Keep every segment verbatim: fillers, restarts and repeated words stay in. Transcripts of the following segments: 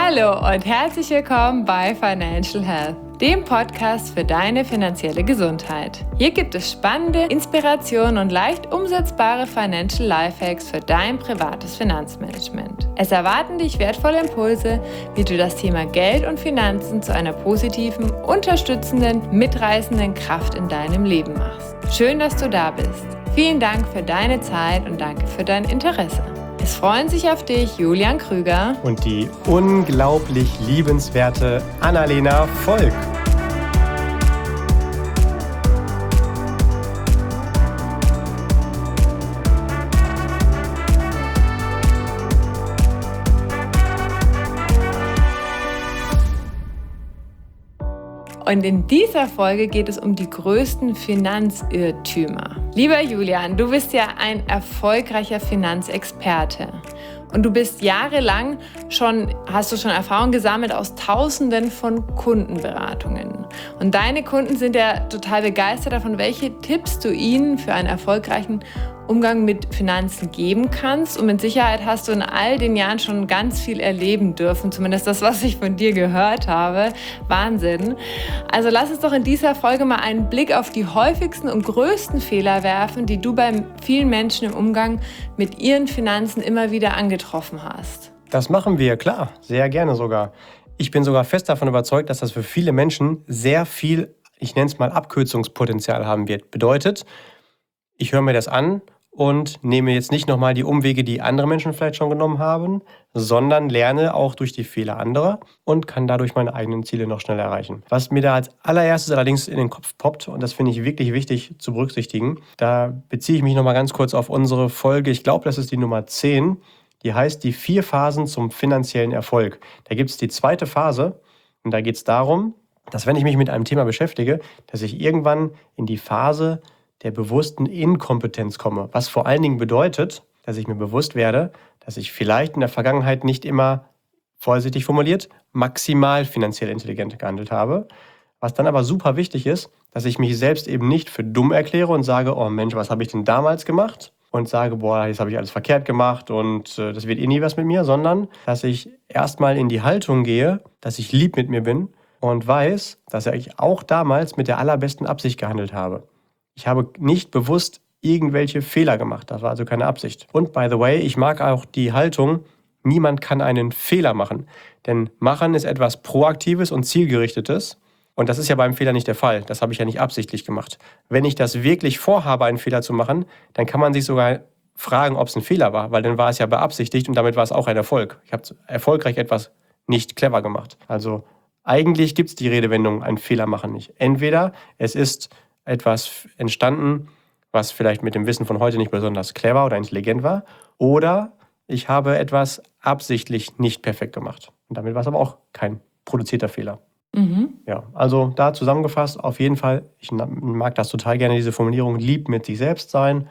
Hallo und herzlich willkommen bei Financial Health, dem Podcast für deine finanzielle Gesundheit. Hier gibt es spannende Inspirationen und leicht umsetzbare Financial Lifehacks für dein privates Finanzmanagement. Es erwarten dich wertvolle Impulse, wie du das Thema Geld und Finanzen zu einer positiven, unterstützenden, mitreißenden Kraft in deinem Leben machst. Schön, dass du da bist. Vielen Dank für deine Zeit und danke für dein Interesse. Es freuen sich auf dich Julian Krüger und die unglaublich liebenswerte Annalena Volk. Und in dieser Folge geht es um die größten Finanzirrtümer. Lieber Julian, du bist ja ein erfolgreicher Finanzexperte. Und du bist jahrelang schon, hast du schon Erfahrung gesammelt aus Tausenden von Kundenberatungen. Und deine Kunden sind ja total begeistert davon, welche Tipps du ihnen für einen erfolgreichen Umgang mit Finanzen geben kannst. Und mit Sicherheit hast du in all den Jahren schon ganz viel erleben dürfen, zumindest das, was ich von dir gehört habe. Wahnsinn. Also lass uns doch in dieser Folge mal einen Blick auf die häufigsten und größten Fehler werfen, die du bei vielen Menschen im Umgang mit ihren Finanzen immer wieder angetroffen hast. Das machen wir, klar, sehr gerne sogar. Ich bin sogar fest davon überzeugt, dass das für viele Menschen sehr viel, ich nenne es mal Abkürzungspotenzial haben wird. Bedeutet, ich höre mir das an und nehme jetzt nicht nochmal die Umwege, die andere Menschen vielleicht schon genommen haben, sondern lerne auch durch die Fehler anderer und kann dadurch meine eigenen Ziele noch schneller erreichen. Was mir da als allererstes allerdings in den Kopf poppt, und das finde ich wirklich wichtig zu berücksichtigen, da beziehe ich mich nochmal ganz kurz auf unsere Folge, ich glaube, das ist die Nummer zehn, die heißt die vier Phasen zum finanziellen Erfolg. Da gibt es die zweite Phase und da geht es darum, dass wenn ich mich mit einem Thema beschäftige, dass ich irgendwann in die Phase der bewussten Inkompetenz komme. Was vor allen Dingen bedeutet, dass ich mir bewusst werde, dass ich vielleicht in der Vergangenheit nicht immer, vorsichtig formuliert, maximal finanziell intelligent gehandelt habe. Was dann aber super wichtig ist, dass ich mich selbst eben nicht für dumm erkläre und sage, oh Mensch, was habe ich denn damals gemacht? Und sage, boah, jetzt habe ich alles verkehrt gemacht und äh, das wird eh nie was mit mir, sondern dass ich erstmal in die Haltung gehe, dass ich lieb mit mir bin und weiß, dass ich auch damals mit der allerbesten Absicht gehandelt habe. Ich habe nicht bewusst irgendwelche Fehler gemacht. Das war also keine Absicht. Und by the way, ich mag auch die Haltung, niemand kann einen Fehler machen. Denn machen ist etwas Proaktives und Zielgerichtetes. Und das ist ja beim Fehler nicht der Fall. Das habe ich ja nicht absichtlich gemacht. Wenn ich das wirklich vorhabe, einen Fehler zu machen, dann kann man sich sogar fragen, ob es ein Fehler war. Weil dann war es ja beabsichtigt und damit war es auch ein Erfolg. Ich habe erfolgreich etwas nicht clever gemacht. Also eigentlich gibt es die Redewendung, einen Fehler machen nicht. Entweder es ist etwas entstanden, was vielleicht mit dem Wissen von heute nicht besonders clever oder intelligent war. Oder ich habe etwas absichtlich nicht perfekt gemacht. Und damit war es aber auch kein produzierter Fehler. Mhm. Ja, also da zusammengefasst, auf jeden Fall, ich mag das total gerne, diese Formulierung, lieb mit sich selbst sein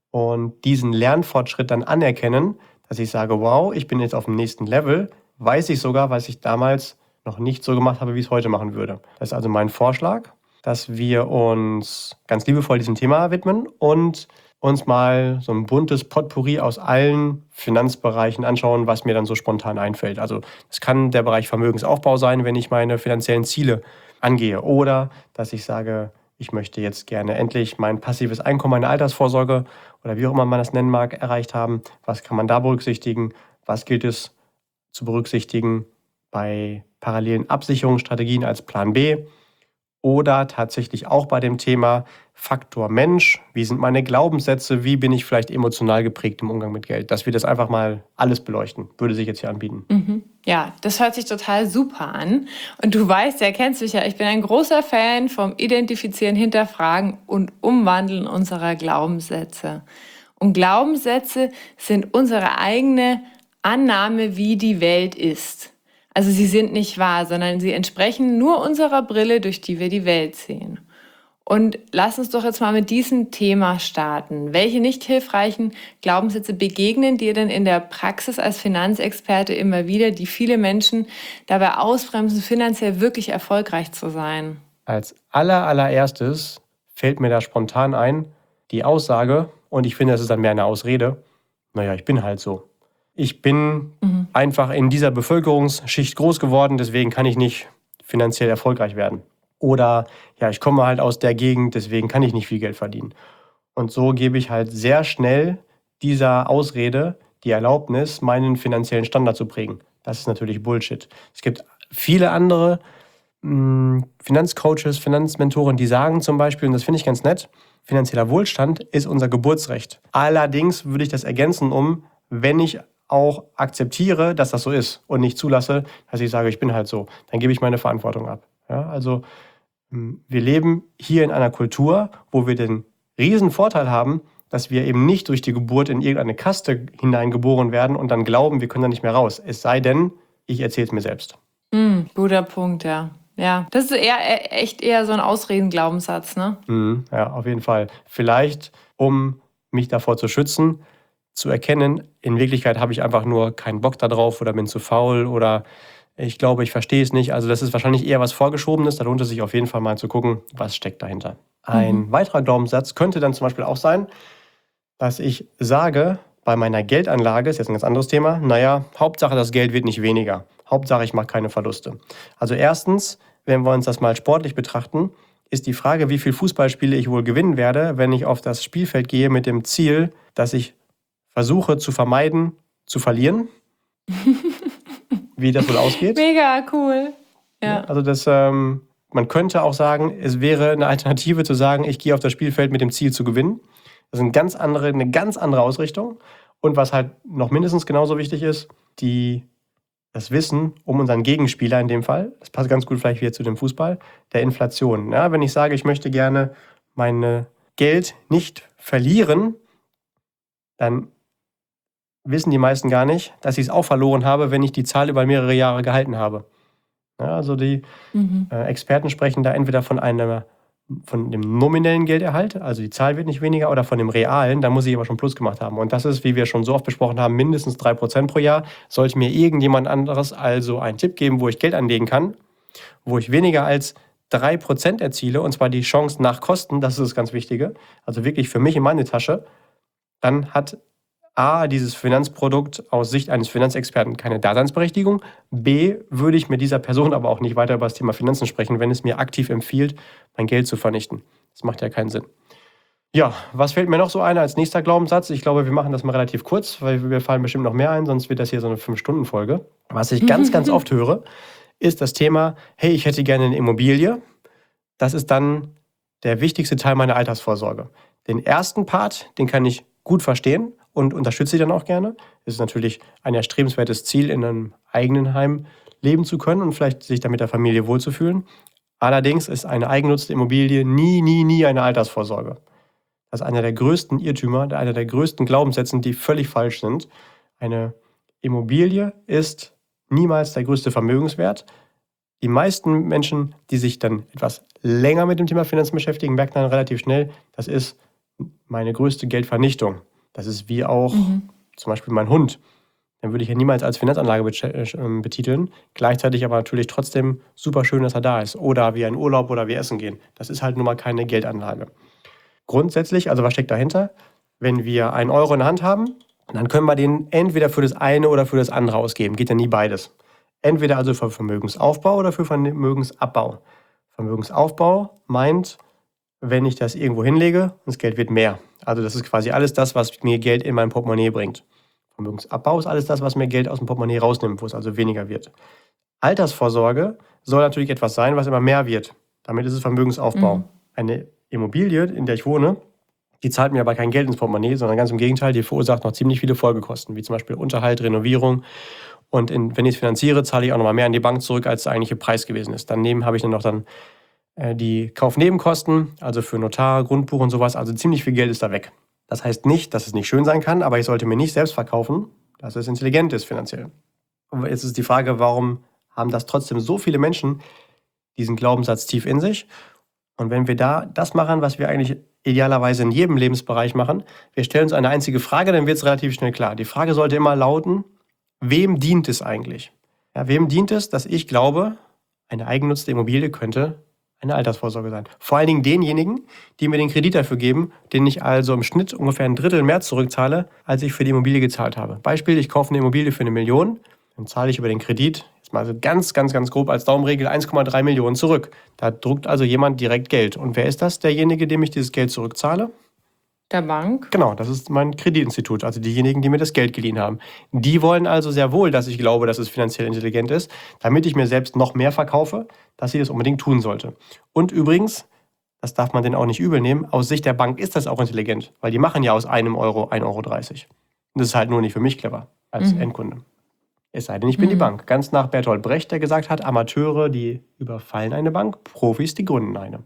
und diesen Lernfortschritt dann anerkennen, dass ich sage, wow, ich bin jetzt auf dem nächsten Level, weiß ich sogar, was ich damals noch nicht so gemacht habe, wie ich es heute machen würde. Das ist also mein Vorschlag, dass wir uns ganz liebevoll diesem Thema widmen und uns mal so ein buntes Potpourri aus allen Finanzbereichen anschauen, was mir dann so spontan einfällt. Also es kann der Bereich Vermögensaufbau sein, wenn ich meine finanziellen Ziele angehe. Oder dass ich sage, ich möchte jetzt gerne endlich mein passives Einkommen, meine Altersvorsorge oder wie auch immer man das nennen mag, erreicht haben. Was kann man da berücksichtigen? Was gilt es zu berücksichtigen bei parallelen Absicherungsstrategien als Plan B? Oder tatsächlich auch bei dem Thema Faktor Mensch. Wie sind meine Glaubenssätze? Wie bin ich vielleicht emotional geprägt im Umgang mit Geld? Dass wir das einfach mal alles beleuchten, würde sich jetzt hier anbieten. Mhm. Ja, das hört sich total super an. Und du weißt ja, kennst mich ja, ich bin ein großer Fan vom Identifizieren, Hinterfragen und Umwandeln unserer Glaubenssätze. Und Glaubenssätze sind unsere eigene Annahme, wie die Welt ist. Also sie sind nicht wahr, sondern sie entsprechen nur unserer Brille, durch die wir die Welt sehen. Und lass uns doch jetzt mal mit diesem Thema starten. Welche nicht hilfreichen Glaubenssätze begegnen dir denn in der Praxis als Finanzexperte immer wieder, die viele Menschen dabei ausbremsen, finanziell wirklich erfolgreich zu sein? Als aller, allererstes fällt mir da spontan ein, die Aussage, und ich finde, das ist dann mehr eine Ausrede, naja, ich bin halt so. Ich bin mhm. einfach in dieser Bevölkerungsschicht groß geworden, deswegen kann ich nicht finanziell erfolgreich werden. Oder ja, ich komme halt aus der Gegend, deswegen kann ich nicht viel Geld verdienen. Und so gebe ich halt sehr schnell dieser Ausrede die Erlaubnis, meinen finanziellen Standard zu prägen. Das ist natürlich Bullshit. Es gibt viele andere mh, Finanzcoaches, Finanzmentoren, die sagen zum Beispiel, und das finde ich ganz nett, finanzieller Wohlstand ist unser Geburtsrecht. Allerdings würde ich das ergänzen um, wenn ich auch akzeptiere, dass das so ist und nicht zulasse, dass ich sage, ich bin halt so, dann gebe ich meine Verantwortung ab. Ja, also wir leben hier in einer Kultur, wo wir den riesen Vorteil haben, dass wir eben nicht durch die Geburt in irgendeine Kaste hineingeboren werden und dann glauben, wir können da nicht mehr raus. Es sei denn, ich erzähle es mir selbst. Mm, guter Punkt, ja. Ja, das ist eher, echt eher so ein Ausredenglaubenssatz, ne? Mm, ja, auf jeden Fall. Vielleicht, um mich davor zu schützen, zu erkennen, in Wirklichkeit habe ich einfach nur keinen Bock da drauf oder bin zu faul oder ich glaube, ich verstehe es nicht. Also das ist wahrscheinlich eher was Vorgeschobenes. Da lohnt es sich auf jeden Fall mal zu gucken, was steckt dahinter. Ein mhm. weiterer Glaubenssatz könnte dann zum Beispiel auch sein, dass ich sage, bei meiner Geldanlage, ist jetzt ein ganz anderes Thema, naja, Hauptsache das Geld wird nicht weniger. Hauptsache ich mache keine Verluste. Also erstens, wenn wir uns das mal sportlich betrachten, ist die Frage, wie viele Fußballspiele ich wohl gewinnen werde, wenn ich auf das Spielfeld gehe mit dem Ziel, dass ich versuche zu vermeiden, zu verlieren. Wie das wohl ausgeht. Mega cool. Ja. Also das, ähm, man könnte auch sagen, es wäre eine Alternative zu sagen, ich gehe auf das Spielfeld mit dem Ziel zu gewinnen. Das ist eine ganz andere, eine ganz andere Ausrichtung. Und was halt noch mindestens genauso wichtig ist, die, das Wissen um unseren Gegenspieler in dem Fall, das passt ganz gut vielleicht wieder zu dem Fußball, der Inflation. Ja, wenn ich sage, ich möchte gerne mein Geld nicht verlieren, dann wissen die meisten gar nicht, dass ich es auch verloren habe, wenn ich die Zahl über mehrere Jahre gehalten habe. Ja, also die mhm. äh, Experten sprechen da entweder von einer von dem nominellen Gelderhalt, also die Zahl wird nicht weniger, oder von dem realen, da muss ich aber schon Plus gemacht haben. Und das ist, wie wir schon so oft besprochen haben, mindestens drei Prozent pro Jahr. Sollte mir irgendjemand anderes also einen Tipp geben, wo ich Geld anlegen kann, wo ich weniger als drei Prozent erziele, und zwar die Chance nach Kosten, das ist das ganz Wichtige, also wirklich für mich in meine Tasche, dann hat A, dieses Finanzprodukt aus Sicht eines Finanzexperten keine Daseinsberechtigung. B, würde ich mit dieser Person aber auch nicht weiter über das Thema Finanzen sprechen, wenn es mir aktiv empfiehlt, mein Geld zu vernichten. Das macht ja keinen Sinn. Ja, was fällt mir noch so ein als nächster Glaubenssatz? Ich glaube, wir machen das mal relativ kurz, weil wir fallen bestimmt noch mehr ein, sonst wird das hier so eine fünf Stunden Folge. Was ich ganz, ganz oft höre, ist das Thema, hey, ich hätte gerne eine Immobilie. Das ist dann der wichtigste Teil meiner Altersvorsorge. Den ersten Part, den kann ich gut verstehen und unterstütze sie dann auch gerne. Es ist natürlich ein erstrebenswertes Ziel, in einem eigenen Heim leben zu können und vielleicht sich dann mit der Familie wohlzufühlen. Allerdings ist eine eigennutzte Immobilie nie, nie, nie eine Altersvorsorge. Das ist einer der größten Irrtümer, einer der größten Glaubenssätze, die völlig falsch sind. Eine Immobilie ist niemals der größte Vermögenswert. Die meisten Menschen, die sich dann etwas länger mit dem Thema Finanzen beschäftigen, merken dann relativ schnell, das ist meine größte Geldvernichtung. Das ist wie auch mhm. zum Beispiel mein Hund. Den würde ich ja niemals als Finanzanlage betiteln. Gleichzeitig aber natürlich trotzdem super schön, dass er da ist. Oder wie ein Urlaub oder wie essen gehen. Das ist halt nun mal keine Geldanlage. Grundsätzlich, also was steckt dahinter? Wenn wir einen Euro in der Hand haben, dann können wir den entweder für das eine oder für das andere ausgeben. Geht ja nie beides. Entweder also für Vermögensaufbau oder für Vermögensabbau. Vermögensaufbau meint, wenn ich das irgendwo hinlege und das Geld wird mehr. Also das ist quasi alles das, was mir Geld in mein Portemonnaie bringt. Vermögensabbau ist alles das, was mir Geld aus dem Portemonnaie rausnimmt, wo es also weniger wird. Altersvorsorge soll natürlich etwas sein, was immer mehr wird. Damit ist es Vermögensaufbau. Mhm. Eine Immobilie, in der ich wohne, die zahlt mir aber kein Geld ins Portemonnaie, sondern ganz im Gegenteil, die verursacht noch ziemlich viele Folgekosten, wie zum Beispiel Unterhalt, Renovierung. Und in, wenn ich es finanziere, zahle ich auch noch mal mehr an die Bank zurück, als der eigentliche Preis gewesen ist. Daneben habe ich dann noch dann die Kaufnebenkosten, also für Notar, Grundbuch und sowas, also ziemlich viel Geld ist da weg. Das heißt nicht, dass es nicht schön sein kann, aber ich sollte mir nicht selbst verkaufen, dass es intelligent ist finanziell. Und jetzt ist die Frage, warum haben das trotzdem so viele Menschen diesen Glaubenssatz tief in sich? Und wenn wir da das machen, was wir eigentlich idealerweise in jedem Lebensbereich machen, wir stellen uns eine einzige Frage, dann wird es relativ schnell klar. Die Frage sollte immer lauten, wem dient es eigentlich? Ja, wem dient es, dass ich glaube, eine eigennutzte Immobilie könnte eine Altersvorsorge sein. Vor allen Dingen denjenigen, die mir den Kredit dafür geben, den ich also im Schnitt ungefähr ein Drittel mehr zurückzahle, als ich für die Immobilie gezahlt habe. Beispiel, ich kaufe eine Immobilie für eine Million, Dann zahle ich über den Kredit, jetzt mal so ganz, ganz, ganz grob als Daumenregel, eins Komma drei Millionen zurück. Da druckt also jemand direkt Geld. Und wer ist das? Derjenige, dem ich dieses Geld zurückzahle? Der Bank? Genau, das ist mein Kreditinstitut, also diejenigen, die mir das Geld geliehen haben. Die wollen also sehr wohl, dass ich glaube, dass es finanziell intelligent ist, damit ich mir selbst noch mehr verkaufe, dass sie das unbedingt tun sollte. Und übrigens, das darf man denen auch nicht übel nehmen, aus Sicht der Bank ist das auch intelligent, weil die machen ja aus einem Euro ein Euro dreißig. Und das ist halt nur nicht für mich clever als mhm. Endkunde. Es sei denn, ich bin mhm. die Bank. Ganz nach Bertolt Brecht, der gesagt hat, Amateure, die überfallen eine Bank, Profis, die gründen eine.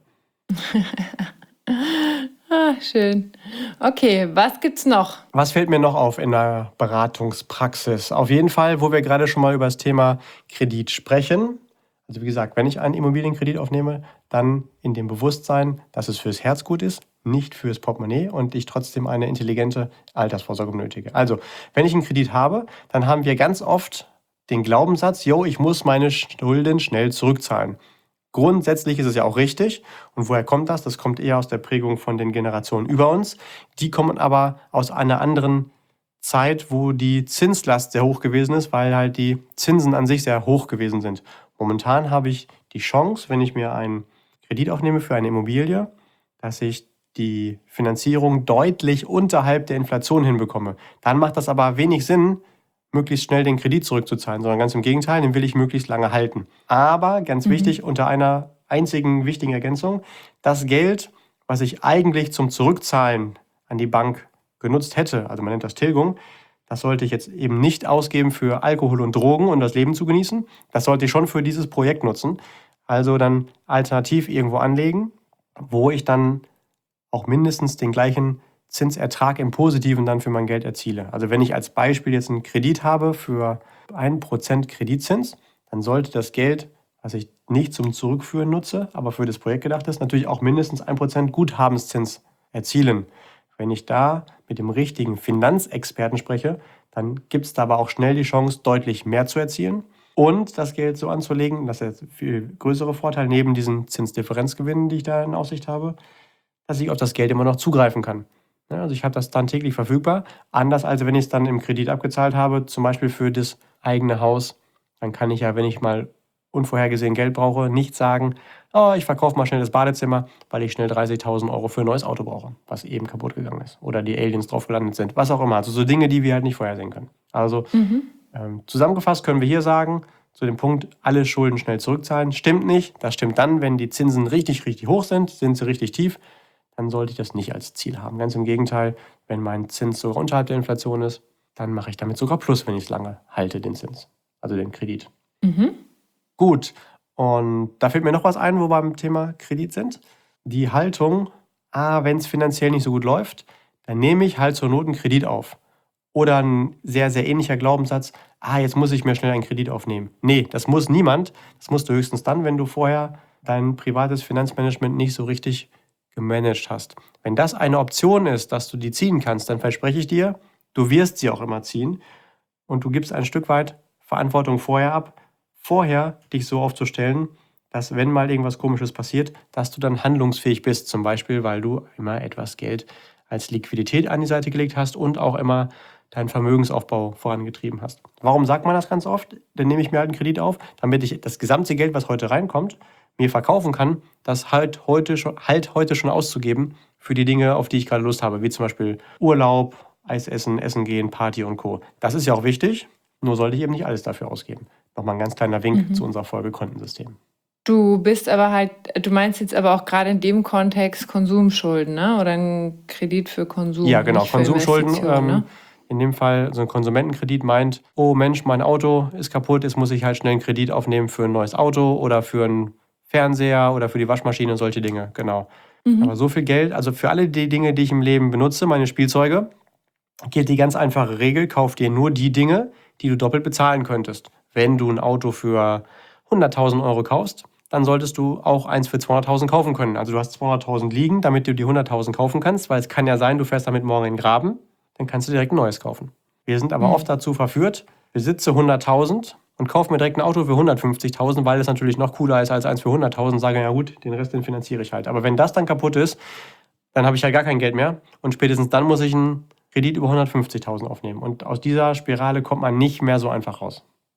Ah, schön. Okay, was gibt's noch? Was fällt mir noch auf in der Beratungspraxis? Auf jeden Fall, wo wir gerade schon mal über das Thema Kredit sprechen. Also wie gesagt, wenn ich einen Immobilienkredit aufnehme, dann in dem Bewusstsein, dass es fürs Herz gut ist, nicht fürs Portemonnaie und ich trotzdem eine intelligente Altersvorsorge benötige. Also, wenn ich einen Kredit habe, dann haben wir ganz oft den Glaubenssatz, yo, ich muss meine Schulden schnell zurückzahlen. Grundsätzlich ist es ja auch richtig. Und woher kommt das? Das kommt eher aus der Prägung von den Generationen über uns. Die kommen aber aus einer anderen Zeit, wo die Zinslast sehr hoch gewesen ist, weil halt die Zinsen an sich sehr hoch gewesen sind. Momentan habe ich die Chance, wenn ich mir einen Kredit aufnehme für eine Immobilie, dass ich die Finanzierung deutlich unterhalb der Inflation hinbekomme. Dann macht das aber wenig Sinn, möglichst schnell den Kredit zurückzuzahlen, sondern ganz im Gegenteil, den will ich möglichst lange halten. Aber ganz mhm. wichtig, unter einer einzigen wichtigen Ergänzung, das Geld, was ich eigentlich zum Zurückzahlen an die Bank genutzt hätte, also man nennt das Tilgung, das sollte ich jetzt eben nicht ausgeben für Alkohol und Drogen und das Leben zu genießen. Das sollte ich schon für dieses Projekt nutzen. Also dann alternativ irgendwo anlegen, wo ich dann auch mindestens den gleichen Zinsertrag im Positiven dann für mein Geld erziele. Also wenn ich als Beispiel jetzt einen Kredit habe für ein Prozent Kreditzins, dann sollte das Geld, was ich nicht zum Zurückführen nutze, aber für das Projekt gedacht ist, natürlich auch mindestens ein Prozent Guthabenszins erzielen. Wenn ich da mit dem richtigen Finanzexperten spreche, dann gibt es da aber auch schnell die Chance, deutlich mehr zu erzielen und das Geld so anzulegen, das ist der viel größere Vorteil, neben diesen Zinsdifferenzgewinnen, die ich da in Aussicht habe, dass ich auf das Geld immer noch zugreifen kann. Ja, also ich habe das dann täglich verfügbar, anders als wenn ich es dann im Kredit abgezahlt habe, zum Beispiel für das eigene Haus. Dann kann ich ja, wenn ich mal unvorhergesehen Geld brauche, nicht sagen, oh, ich verkaufe mal schnell das Badezimmer, weil ich schnell dreißigtausend Euro für ein neues Auto brauche, was eben kaputt gegangen ist. Oder die Aliens drauf gelandet sind, was auch immer. Also so Dinge, die wir halt nicht vorhersehen können. Also mhm. ähm, zusammengefasst können wir hier sagen, zu dem Punkt, alle Schulden schnell zurückzahlen, stimmt nicht. Das stimmt dann, wenn die Zinsen richtig, richtig hoch sind, sind sie richtig tief, dann sollte ich das nicht als Ziel haben. Ganz im Gegenteil, wenn mein Zins sogar unterhalb der Inflation ist, dann mache ich damit sogar Plus, wenn ich es lange halte, den Zins, also den Kredit. Mhm. Gut, und da fällt mir noch was ein, wo wir beim Thema Kredit sind. Die Haltung, ah, wenn es finanziell nicht so gut läuft, dann nehme ich halt zur Not einen Kredit auf. Oder ein sehr, sehr ähnlicher Glaubenssatz, ah, jetzt muss ich mir schnell einen Kredit aufnehmen. Nee, das muss niemand. Das musst du höchstens dann, wenn du vorher dein privates Finanzmanagement nicht so richtig gemanagt hast. Wenn das eine Option ist, dass du die ziehen kannst, dann verspreche ich dir, du wirst sie auch immer ziehen und du gibst ein Stück weit Verantwortung vorher ab, vorher dich so aufzustellen, dass wenn mal irgendwas Komisches passiert, dass du dann handlungsfähig bist, zum Beispiel, weil du immer etwas Geld als Liquidität an die Seite gelegt hast und auch immer deinen Vermögensaufbau vorangetrieben hast. Warum sagt man das ganz oft? Dann nehme ich mir halt einen Kredit auf, damit ich das gesamte Geld, was heute reinkommt, mir verkaufen kann, das halt heute schon, halt heute schon auszugeben für die Dinge, auf die ich gerade Lust habe, wie zum Beispiel Urlaub, Eis essen, Essen gehen, Party und Co. Das ist ja auch wichtig, nur sollte ich eben nicht alles dafür ausgeben. Nochmal ein ganz kleiner Wink mhm. zu unserer Folge Kontensystem. Du bist aber halt, du meinst jetzt aber auch gerade in dem Kontext Konsumschulden, ne? Oder ein Kredit für Konsum. Ja, genau, Konsumschulden. Ähm, ne? In dem Fall so ein Konsumentenkredit meint, oh Mensch, mein Auto ist kaputt, jetzt muss ich halt schnell einen Kredit aufnehmen für ein neues Auto oder für einen Fernseher oder für die Waschmaschine und solche Dinge, genau. Mhm. Aber so viel Geld, also für alle die Dinge, die ich im Leben benutze, meine Spielzeuge, gilt die ganz einfache Regel, kauf dir nur die Dinge, die du doppelt bezahlen könntest. Wenn du ein Auto für hunderttausend Euro kaufst, dann solltest du auch eins für zweihunderttausend kaufen können. Also du hast zweihunderttausend liegen, damit du die hunderttausend kaufen kannst, weil es kann ja sein, du fährst damit morgen in den Graben, dann kannst du direkt ein neues kaufen. Wir sind aber mhm. oft dazu verführt, besitze hunderttausend und kaufe mir direkt ein Auto für hundertfünfzigtausend, weil es natürlich noch cooler ist als eins für hunderttausend, sage ja gut, den Rest, den finanziere ich halt. Aber wenn das dann kaputt ist, dann habe ich halt gar kein Geld mehr und spätestens dann muss ich einen Kredit über hundertfünfzigtausend aufnehmen. Und aus dieser Spirale kommt man nicht mehr so einfach raus.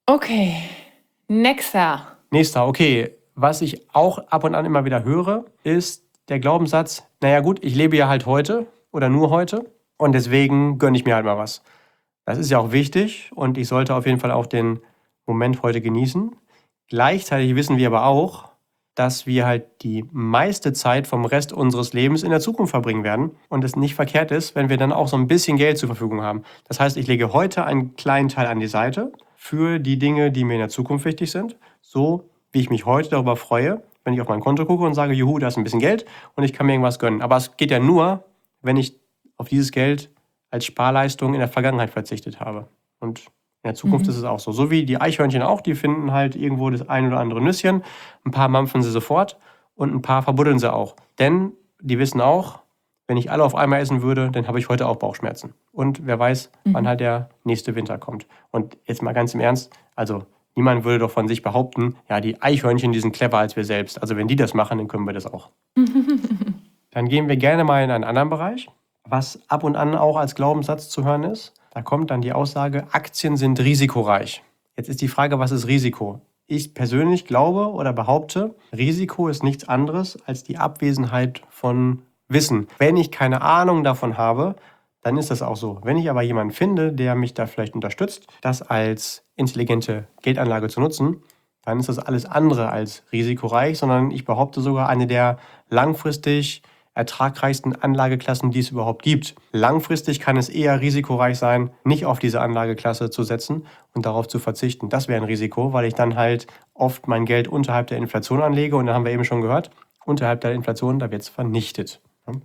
Okay, nächster. Nächster, okay. Was ich auch ab und an immer wieder höre, ist der Glaubenssatz, naja gut, ich lebe ja halt heute oder nur heute und deswegen gönne ich mir halt mal was. Das ist ja auch wichtig und ich sollte auf jeden Fall auch den Moment heute genießen. Gleichzeitig wissen wir aber auch, dass wir halt die meiste Zeit vom Rest unseres Lebens in der Zukunft verbringen werden und es nicht verkehrt ist, wenn wir dann auch so ein bisschen Geld zur Verfügung haben. Das heißt, ich lege heute einen kleinen Teil an die Seite für die Dinge, die mir in der Zukunft wichtig sind, so wie ich mich heute darüber freue, wenn ich auf mein Konto gucke und sage, juhu, da ist ein bisschen Geld und ich kann mir irgendwas gönnen. Aber es geht ja nur, wenn ich auf dieses Geld als Sparleistung in der Vergangenheit verzichtet habe. Und in der Zukunft Mhm. ist es auch so. So wie die Eichhörnchen auch, die finden halt irgendwo das ein oder andere Nüsschen. Ein paar mampfen sie sofort und ein paar verbuddeln sie auch. Denn die wissen auch, wenn ich alle auf einmal essen würde, dann habe ich heute auch Bauchschmerzen. Und wer weiß, Mhm. wann halt der nächste Winter kommt. Und jetzt mal ganz im Ernst, also niemand würde doch von sich behaupten, ja, die Eichhörnchen, die sind clever als wir selbst. Also wenn die das machen, dann können wir das auch. Dann gehen wir gerne mal in einen anderen Bereich, was ab und an auch als Glaubenssatz zu hören ist. Da kommt dann die Aussage, Aktien sind risikoreich. Jetzt ist die Frage, was ist Risiko? Ich persönlich glaube oder behaupte, Risiko ist nichts anderes als die Abwesenheit von Wissen. Wenn ich keine Ahnung davon habe, dann ist das auch so. Wenn ich aber jemanden finde, der mich da vielleicht unterstützt, das als intelligente Geldanlage zu nutzen, dann ist das alles andere als risikoreich, sondern ich behaupte sogar eine der langfristig ertragreichsten Anlageklassen, die es überhaupt gibt. Langfristig kann es eher risikoreich sein, nicht auf diese Anlageklasse zu setzen und darauf zu verzichten. Das wäre ein Risiko, weil ich dann halt oft mein Geld unterhalb der Inflation anlege und da haben wir eben schon gehört, unterhalb der Inflation, da wird es vernichtet.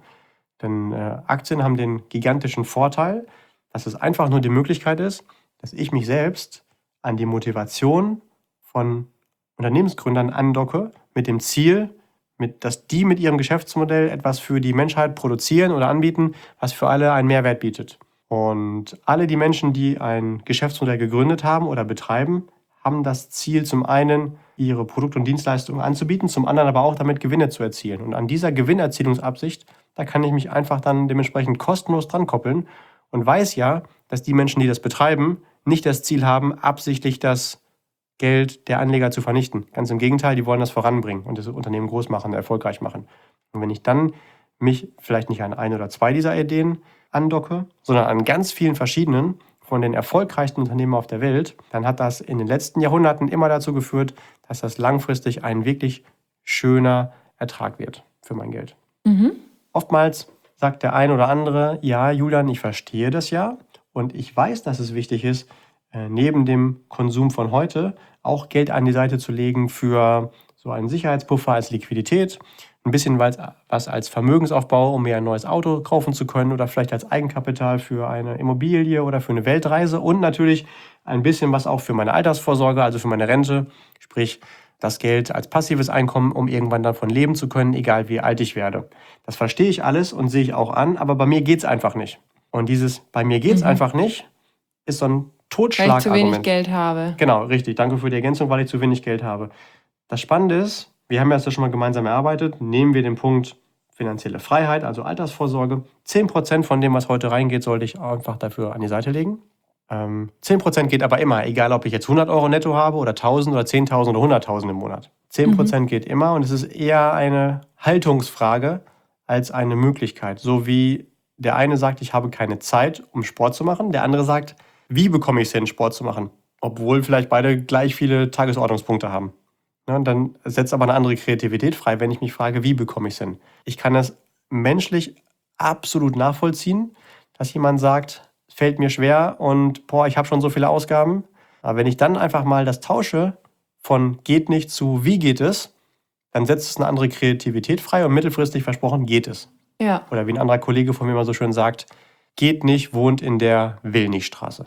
Denn äh, Aktien haben den gigantischen Vorteil, dass es einfach nur die Möglichkeit ist, dass ich mich selbst an die Motivation von Unternehmensgründern andocke mit dem Ziel, mit, dass die mit ihrem Geschäftsmodell etwas für die Menschheit produzieren oder anbieten, was für alle einen Mehrwert bietet. Und alle die Menschen, die ein Geschäftsmodell gegründet haben oder betreiben, haben das Ziel, zum einen ihre Produkte und Dienstleistungen anzubieten, zum anderen aber auch damit Gewinne zu erzielen. Und an dieser Gewinnerzielungsabsicht, da kann ich mich einfach dann dementsprechend kostenlos dran koppeln und weiß ja, dass die Menschen, die das betreiben, nicht das Ziel haben, absichtlich das Geld der Anleger zu vernichten. Ganz im Gegenteil, die wollen das voranbringen und das Unternehmen groß machen, erfolgreich machen. Und wenn ich dann mich vielleicht nicht an ein oder zwei dieser Ideen andocke, sondern an ganz vielen verschiedenen von den erfolgreichsten Unternehmen auf der Welt, dann hat das in den letzten Jahrhunderten immer dazu geführt, dass das langfristig ein wirklich schöner Ertrag wird für mein Geld. Mhm. Oftmals sagt der ein oder andere, ja, Julian, ich verstehe das ja und ich weiß, dass es wichtig ist, neben dem Konsum von heute auch Geld an die Seite zu legen für so einen Sicherheitspuffer als Liquidität, ein bisschen was als Vermögensaufbau, um mir ein neues Auto kaufen zu können oder vielleicht als Eigenkapital für eine Immobilie oder für eine Weltreise und natürlich ein bisschen was auch für meine Altersvorsorge, also für meine Rente, sprich das Geld als passives Einkommen, um irgendwann davon leben zu können, egal wie alt ich werde. Das verstehe ich alles und sehe ich auch an, aber bei mir geht es einfach nicht. Und dieses bei mir geht es Mhm. einfach nicht ist so ein Weil ich Totschlagargument. zu wenig Geld habe. Genau, richtig. Danke für die Ergänzung, weil ich zu wenig Geld habe. Das Spannende ist, wir haben das ja schon mal gemeinsam erarbeitet, nehmen wir den Punkt finanzielle Freiheit, also Altersvorsorge. zehn Prozent von dem, was heute reingeht, sollte ich einfach dafür an die Seite legen. Ähm, zehn Prozent geht aber immer, egal ob ich jetzt hundert Euro netto habe oder tausend oder zehntausend oder hunderttausend im Monat. zehn Prozent mhm. geht immer und es ist eher eine Haltungsfrage als eine Möglichkeit. So wie der eine sagt, ich habe keine Zeit, um Sport zu machen, der andere sagt, wie bekomme ich es hin, Sport zu machen? Obwohl vielleicht beide gleich viele Tagesordnungspunkte haben. Ja, und dann setzt aber eine andere Kreativität frei, wenn ich mich frage, wie bekomme ich es hin? Ich kann das menschlich absolut nachvollziehen, dass jemand sagt, es fällt mir schwer und boah, ich habe schon so viele Ausgaben. Aber wenn ich dann einfach mal das tausche von geht nicht zu wie geht es, dann setzt es eine andere Kreativität frei und mittelfristig versprochen geht es. Ja. Oder wie ein anderer Kollege von mir mal so schön sagt, geht nicht, wohnt in der Willnichstraße.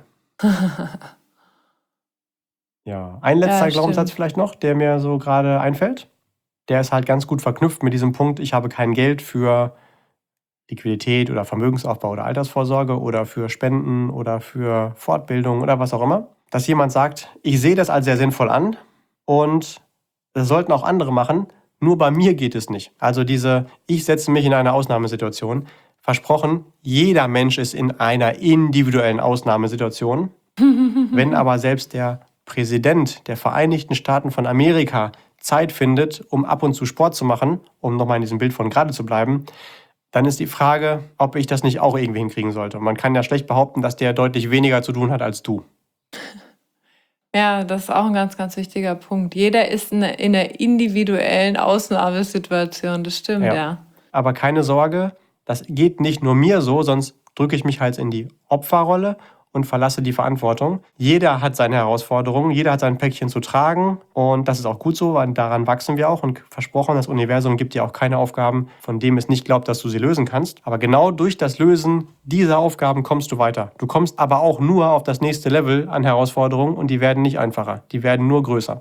Ja, ein letzter Ja, Glaubenssatz stimmt. vielleicht noch, der mir so gerade einfällt. Der ist halt ganz gut verknüpft mit diesem Punkt, ich habe kein Geld für Liquidität oder Vermögensaufbau oder Altersvorsorge oder für Spenden oder für Fortbildung oder was auch immer. Dass jemand sagt, ich sehe das als sehr sinnvoll an und das sollten auch andere machen, nur bei mir geht es nicht. Also diese, ich setze mich in eine Ausnahmesituation. Versprochen, Präsident der Vereinigten Staaten von Amerika Zeit findet, um ab und zu Sport zu machen, um nochmal in diesem Bild von gerade zu bleiben, dann ist die Frage, ob ich das nicht auch irgendwie hinkriegen sollte. Man kann ja schlecht behaupten, dass der deutlich weniger zu tun hat als du. Ja, das ist auch ein ganz, ganz wichtiger Punkt. Jeder ist in einer, in einer individuellen Ausnahmesituation, das stimmt, ja. ja. Aber keine Sorge, das geht nicht nur mir so, sonst drücke ich mich halt in die Opferrolle und verlasse die Verantwortung. Jeder hat seine Herausforderungen, jeder hat sein Päckchen zu tragen und das ist auch gut so, weil daran wachsen wir auch und versprochen, das Universum gibt dir auch keine Aufgaben, von denen es nicht glaubt, dass du sie lösen kannst. Aber genau durch das Lösen dieser Aufgaben kommst du weiter. Du kommst aber auch nur auf das nächste Level an Herausforderungen und die werden nicht einfacher, die werden nur größer.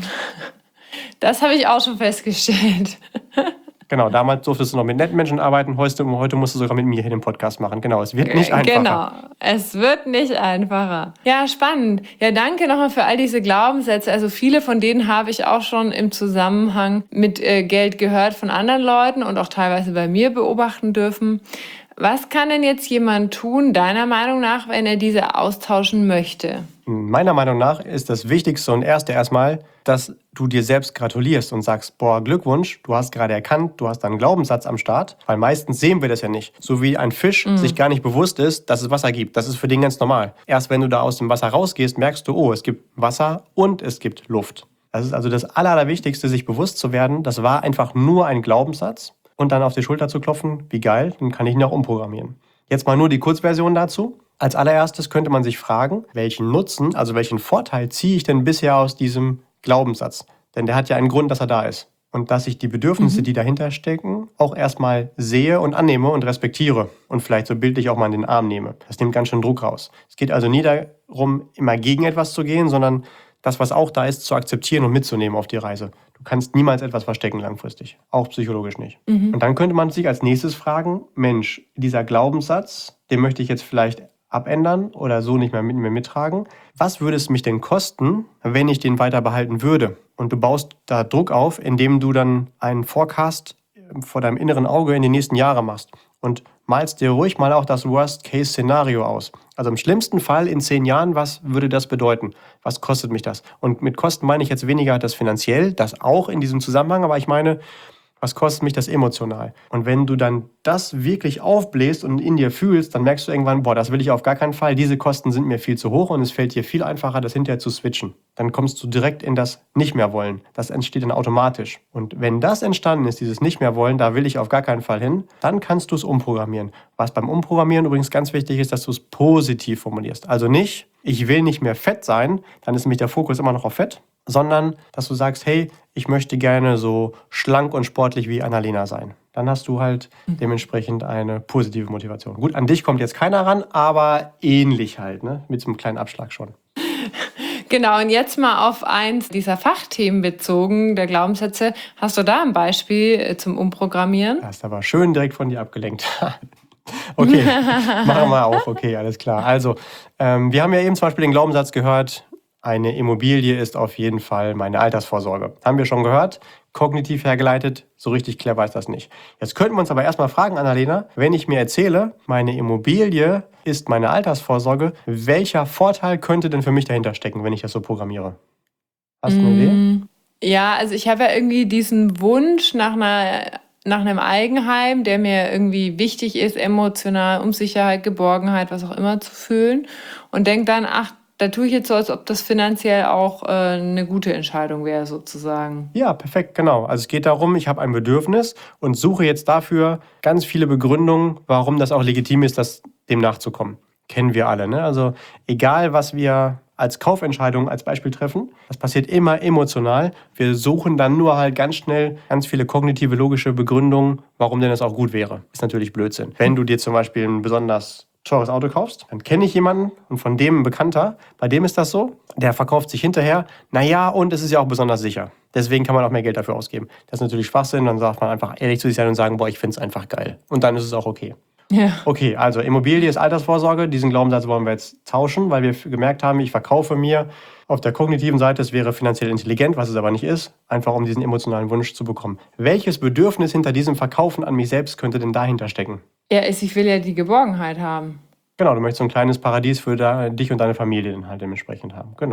Das habe ich auch schon festgestellt. Genau, damals durftest du noch mit netten Menschen arbeiten, heute, heute musst du sogar mit mir hier den Podcast machen. Genau, es wird nicht einfacher. Genau, es wird nicht einfacher. Ja, spannend. Ja, danke nochmal für all diese Glaubenssätze. Also viele von denen habe ich auch schon im Zusammenhang mit äh, Geld gehört von anderen Leuten und auch teilweise bei mir beobachten dürfen. Was kann denn jetzt jemand tun, deiner Meinung nach, wenn er diese austauschen möchte? Meiner Meinung nach ist das Wichtigste und Erste erstmal, dass du dir selbst gratulierst und sagst, boah, Glückwunsch, du hast gerade erkannt, du hast einen Glaubenssatz am Start, weil meistens sehen wir das ja nicht. So wie ein Fisch mhm. sich gar nicht bewusst ist, dass es Wasser gibt. Das ist für den ganz normal. Erst wenn du da aus dem Wasser rausgehst, merkst du, oh, es gibt Wasser und es gibt Luft. Das ist also das Aller, Allerwichtigste, sich bewusst zu werden, das war einfach nur ein Glaubenssatz und dann auf die Schulter zu klopfen, wie geil, dann kann ich ihn auch umprogrammieren. Jetzt mal nur die Kurzversion dazu. Als allererstes könnte man sich fragen, welchen Nutzen, also welchen Vorteil ziehe ich denn bisher aus diesem Glaubenssatz? Denn der hat ja einen Grund, dass er da ist. Und dass ich die Bedürfnisse, mhm. die dahinter stecken, auch erstmal sehe und annehme und respektiere. Und vielleicht so bildlich auch mal in den Arm nehme. Das nimmt ganz schön Druck raus. Es geht also nie darum, immer gegen etwas zu gehen, sondern das, was auch da ist, zu akzeptieren und mitzunehmen auf die Reise. Du kannst niemals etwas verstecken langfristig, auch psychologisch nicht. Mhm. Und dann könnte man sich als nächstes fragen, Mensch, dieser Glaubenssatz, den möchte ich jetzt vielleicht abändern oder so nicht mehr mit mir mittragen. Was würde es mich denn kosten, wenn ich den weiter behalten würde? Und du baust da Druck auf, indem du dann einen Forecast vor deinem inneren Auge in die nächsten Jahre machst. Und malst dir ruhig mal auch das Worst-Case-Szenario aus. Also im schlimmsten Fall in zehn Jahren, was würde das bedeuten? Was kostet mich das? Und mit Kosten meine ich jetzt weniger das finanziell, das auch in diesem Zusammenhang, aber ich meine, was kostet mich das emotional? Und wenn du dann das wirklich aufbläst und in dir fühlst, dann merkst du irgendwann, boah, das will ich auf gar keinen Fall, diese Kosten sind mir viel zu hoch und es fällt dir viel einfacher, das hinterher zu switchen. Dann kommst du direkt in das Nicht-mehr-Wollen. Das entsteht dann automatisch. Und wenn das entstanden ist, dieses Nicht-mehr-Wollen, da will ich auf gar keinen Fall hin, dann kannst du es umprogrammieren. Was beim Umprogrammieren übrigens ganz wichtig ist, dass du es positiv formulierst. Also nicht, ich will nicht mehr fett sein, dann ist nämlich der Fokus immer noch auf Fett, sondern dass du sagst, hey, ich möchte gerne so schlank und sportlich wie Annalena sein. Dann hast du halt dementsprechend eine positive Motivation. Gut, an dich kommt jetzt keiner ran, aber ähnlich halt, ne? Mit so einem kleinen Abschlag schon. Genau, und jetzt mal auf eins dieser Fachthemen bezogen, der Glaubenssätze. Hast du da ein Beispiel zum Umprogrammieren? Das ist aber schön direkt von dir abgelenkt. Okay, machen wir auch. Okay, alles klar. Also, ähm, wir haben ja eben zum Beispiel den Glaubenssatz gehört, eine Immobilie ist auf jeden Fall meine Altersvorsorge. Haben wir schon gehört, kognitiv hergeleitet, so richtig clever ist das nicht. Jetzt könnten wir uns aber erstmal fragen, Annalena, wenn ich mir erzähle, meine Immobilie ist meine Altersvorsorge, welcher Vorteil könnte denn für mich dahinter stecken, wenn ich das so programmiere? Hast du eine Idee? Ja, also ich habe ja irgendwie diesen Wunsch nach einer nach einem Eigenheim, der mir irgendwie wichtig ist, emotional, um Sicherheit, Geborgenheit, was auch immer zu fühlen. Und denke dann, ach, da tue ich jetzt so, als ob das finanziell auch äh, eine gute Entscheidung wäre, sozusagen. Ja, perfekt, genau. Also es geht darum, ich habe ein Bedürfnis und suche jetzt dafür ganz viele Begründungen, warum das auch legitim ist, das dem nachzukommen. Kennen wir alle, ne? Also egal, was wir als Kaufentscheidung als Beispiel treffen, das passiert immer emotional. Wir suchen dann nur halt ganz schnell ganz viele kognitive, logische Begründungen, warum denn das auch gut wäre. Ist natürlich Blödsinn. Wenn du dir zum Beispiel ein besonders teures Auto kaufst, dann kenne ich jemanden und von dem ein Bekannter, bei dem ist das so, der verkauft sich hinterher, naja, und es ist ja auch besonders sicher. Deswegen kann man auch mehr Geld dafür ausgeben. Das ist natürlich Schwachsinn, dann sagt man einfach ehrlich zu sich sein und sagen, boah, ich finde es einfach geil. Und dann ist es auch okay. Ja. Okay, also Immobilie ist Altersvorsorge. Diesen Glaubenssatz wollen wir jetzt tauschen, weil wir gemerkt haben, ich verkaufe mir auf der kognitiven Seite, es wäre finanziell intelligent, was es aber nicht ist, einfach um diesen emotionalen Wunsch zu bekommen. Welches Bedürfnis hinter diesem Verkaufen an mich selbst könnte denn dahinter stecken? Ja, ich will ja die Geborgenheit haben. Genau, du möchtest so ein kleines Paradies für da, dich und deine Familie dann halt dementsprechend haben. Genau.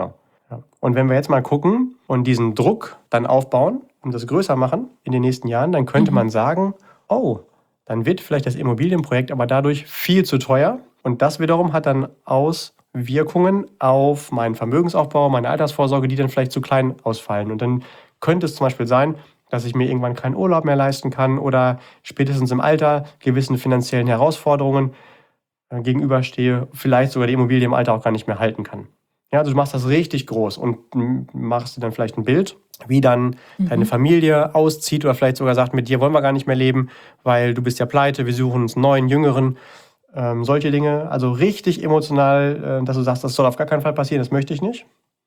Ja. Und wenn wir jetzt mal gucken und diesen Druck dann aufbauen und das größer machen in den nächsten Jahren, dann könnte mhm. man sagen, oh, dann wird vielleicht das Immobilienprojekt aber dadurch viel zu teuer. Und das wiederum hat dann Auswirkungen auf meinen Vermögensaufbau, meine Altersvorsorge, die dann vielleicht zu klein ausfallen. Und dann könnte es zum Beispiel sein, dass ich mir irgendwann keinen Urlaub mehr leisten kann oder spätestens im Alter gewissen finanziellen Herausforderungen äh, gegenüberstehe, vielleicht sogar die Immobilie im Alter auch gar nicht mehr halten kann. Ja, also du machst das richtig groß und machst dir dann vielleicht ein Bild, wie dann mhm. deine Familie auszieht oder vielleicht sogar sagt, mit dir wollen wir gar nicht mehr leben, weil du bist ja pleite, wir suchen uns einen neuen, jüngeren, ähm, solche Dinge. Also richtig emotional, äh, dass du sagst, das soll auf gar keinen Fall passieren, das möchte ich nicht.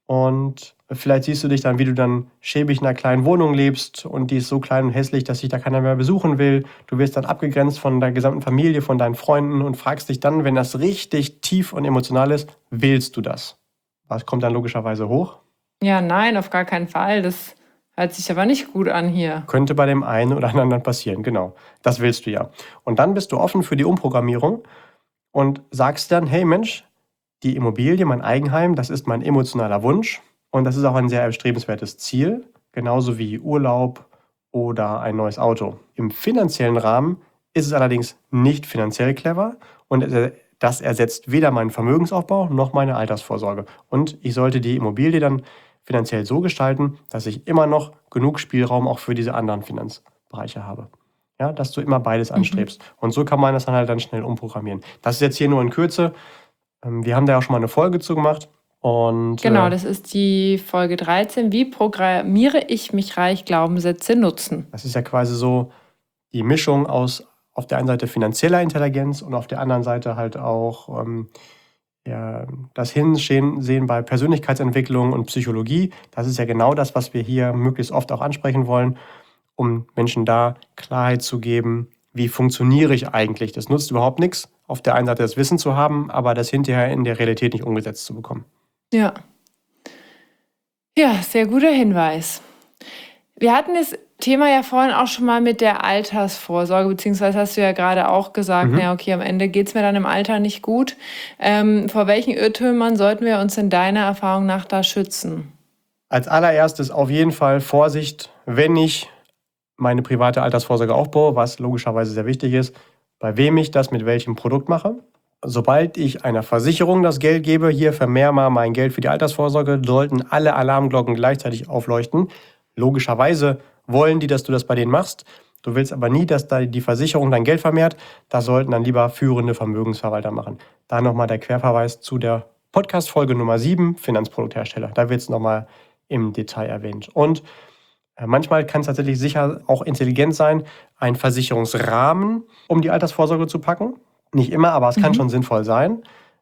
Und vielleicht siehst du dich dann, wie du dann schäbig in einer kleinen Wohnung lebst und die ist so klein und hässlich, dass sich da keiner mehr besuchen will. Du wirst dann abgegrenzt von der gesamten Familie, von deinen Freunden und fragst dich dann, wenn das richtig tief und emotional ist, willst du das? Was kommt dann logischerweise hoch? Ja, nein, auf gar keinen Fall. Das hört sich aber nicht gut an hier. Könnte bei dem einen oder anderen passieren, genau. Das willst du ja. Und dann bist du offen für die Umprogrammierung und sagst dann, hey Mensch, die Immobilie, mein Eigenheim, das ist mein emotionaler Wunsch und das ist auch ein sehr erstrebenswertes Ziel, genauso wie Urlaub oder ein neues Auto. Im finanziellen Rahmen ist es allerdings nicht finanziell clever und das ersetzt weder meinen Vermögensaufbau noch meine Altersvorsorge. Und ich sollte die Immobilie dann finanziell so gestalten, dass ich immer noch genug Spielraum auch für diese anderen Finanzbereiche habe. Ja, dass du immer beides anstrebst. Mhm. Und so kann man das dann halt dann schnell umprogrammieren. Das ist jetzt hier nur in Kürze. Wir haben da auch schon mal eine Folge zu gemacht. Und, genau, das ist die Folge dreizehn. Wie programmiere ich mich reich? Glaubenssätze nutzen. Das ist ja quasi so die Mischung aus auf der einen Seite finanzieller Intelligenz und auf der anderen Seite halt auch ähm, ja, das Hinsehen bei Persönlichkeitsentwicklung und Psychologie. Das ist ja genau das, was wir hier möglichst oft auch ansprechen wollen, um Menschen da Klarheit zu geben, wie funktioniere ich eigentlich. Das nutzt überhaupt nichts, auf der einen Seite das Wissen zu haben, aber das hinterher in der Realität nicht umgesetzt zu bekommen. Ja. Ja, sehr guter Hinweis. Wir hatten das Thema ja vorhin auch schon mal mit der Altersvorsorge, beziehungsweise hast du ja gerade auch gesagt, mhm. na okay, am Ende geht es mir dann im Alter nicht gut. Ähm, vor welchen Irrtümern sollten wir uns in deiner Erfahrung nach da schützen? Als allererstes auf jeden Fall Vorsicht, wenn ich meine private Altersvorsorge aufbaue, was logischerweise sehr wichtig ist, bei wem ich das mit welchem Produkt mache. Sobald ich einer Versicherung das Geld gebe, hier vermehr mal mein Geld für die Altersvorsorge, sollten alle Alarmglocken gleichzeitig aufleuchten. Logischerweise wollen die, dass du das bei denen machst. Du willst aber nie, dass da die Versicherung dein Geld vermehrt. Das sollten dann lieber führende Vermögensverwalter machen. Da nochmal der Querverweis zu der Podcast-Folge Nummer sieben, Finanzprodukthersteller. Da wird es nochmal im Detail erwähnt. Und manchmal kann es tatsächlich sicher auch intelligent sein, einen Versicherungsrahmen um die Altersvorsorge zu packen. Nicht immer, aber es kann mhm. schon sinnvoll sein.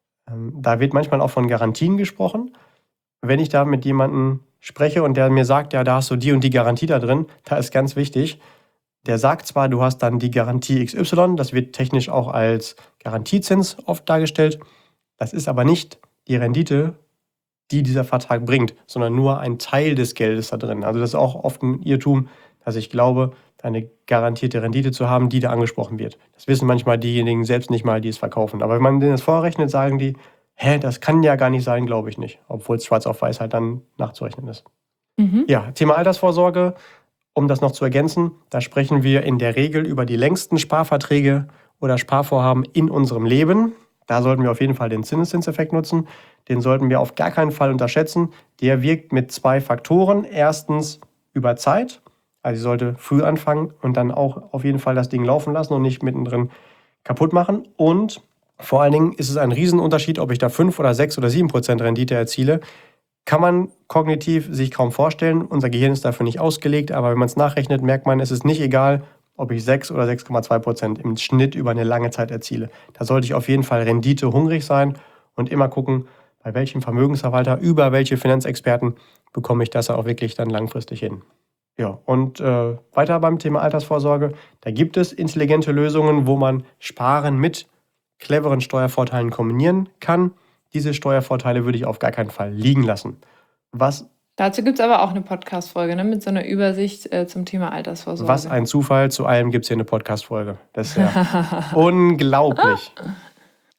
Da wird manchmal auch von Garantien gesprochen. Wenn ich da mit jemandem spreche und der mir sagt, ja, da hast du die und die Garantie da drin, da ist ganz wichtig, der sagt zwar, du hast dann die Garantie X Y, das wird technisch auch als Garantiezins oft dargestellt, das ist aber nicht die Rendite, die dieser Vertrag bringt, sondern nur ein Teil des Geldes da drin. Also das ist auch oft ein Irrtum, dass ich glaube, eine garantierte Rendite zu haben, die da angesprochen wird. Das wissen manchmal diejenigen selbst nicht mal, die es verkaufen. Aber wenn man denen das vorrechnet, sagen die, hä, das kann ja gar nicht sein, glaube ich nicht. Obwohl es schwarz auf weiß halt dann nachzurechnen ist. Mhm. Ja, Thema Altersvorsorge, um das noch zu ergänzen, da sprechen wir in der Regel über die längsten Sparverträge oder Sparvorhaben in unserem Leben. Da sollten wir auf jeden Fall den Zinseszinseffekt nutzen. Den sollten wir auf gar keinen Fall unterschätzen. Der wirkt mit zwei Faktoren. Erstens über Zeit. Also ich sollte früh anfangen und dann auch auf jeden Fall das Ding laufen lassen und nicht mittendrin kaputt machen. Und vor allen Dingen ist es ein Riesenunterschied, ob ich da fünf oder sechs oder sieben Prozent Rendite erziele. Kann man kognitiv sich kaum vorstellen. Unser Gehirn ist dafür nicht ausgelegt, aber wenn man es nachrechnet, merkt man, es ist nicht egal, ob ich sechs oder sechs Komma zwei Prozent im Schnitt über eine lange Zeit erziele. Da sollte ich auf jeden Fall Rendite hungrig sein und immer gucken, bei welchem Vermögensverwalter, über welche Finanzexperten bekomme ich das auch wirklich dann langfristig hin. Ja, und äh, weiter beim Thema Altersvorsorge, da gibt es intelligente Lösungen, wo man Sparen mit cleveren Steuervorteilen kombinieren kann. Diese Steuervorteile würde ich auf gar keinen Fall liegen lassen. Was Dazu gibt es aber auch eine Podcast-Folge, ne, mit so einer Übersicht äh, zum Thema Altersvorsorge. Was ein Zufall, zu allem gibt es hier eine Podcast-Folge. Das ist ja unglaublich.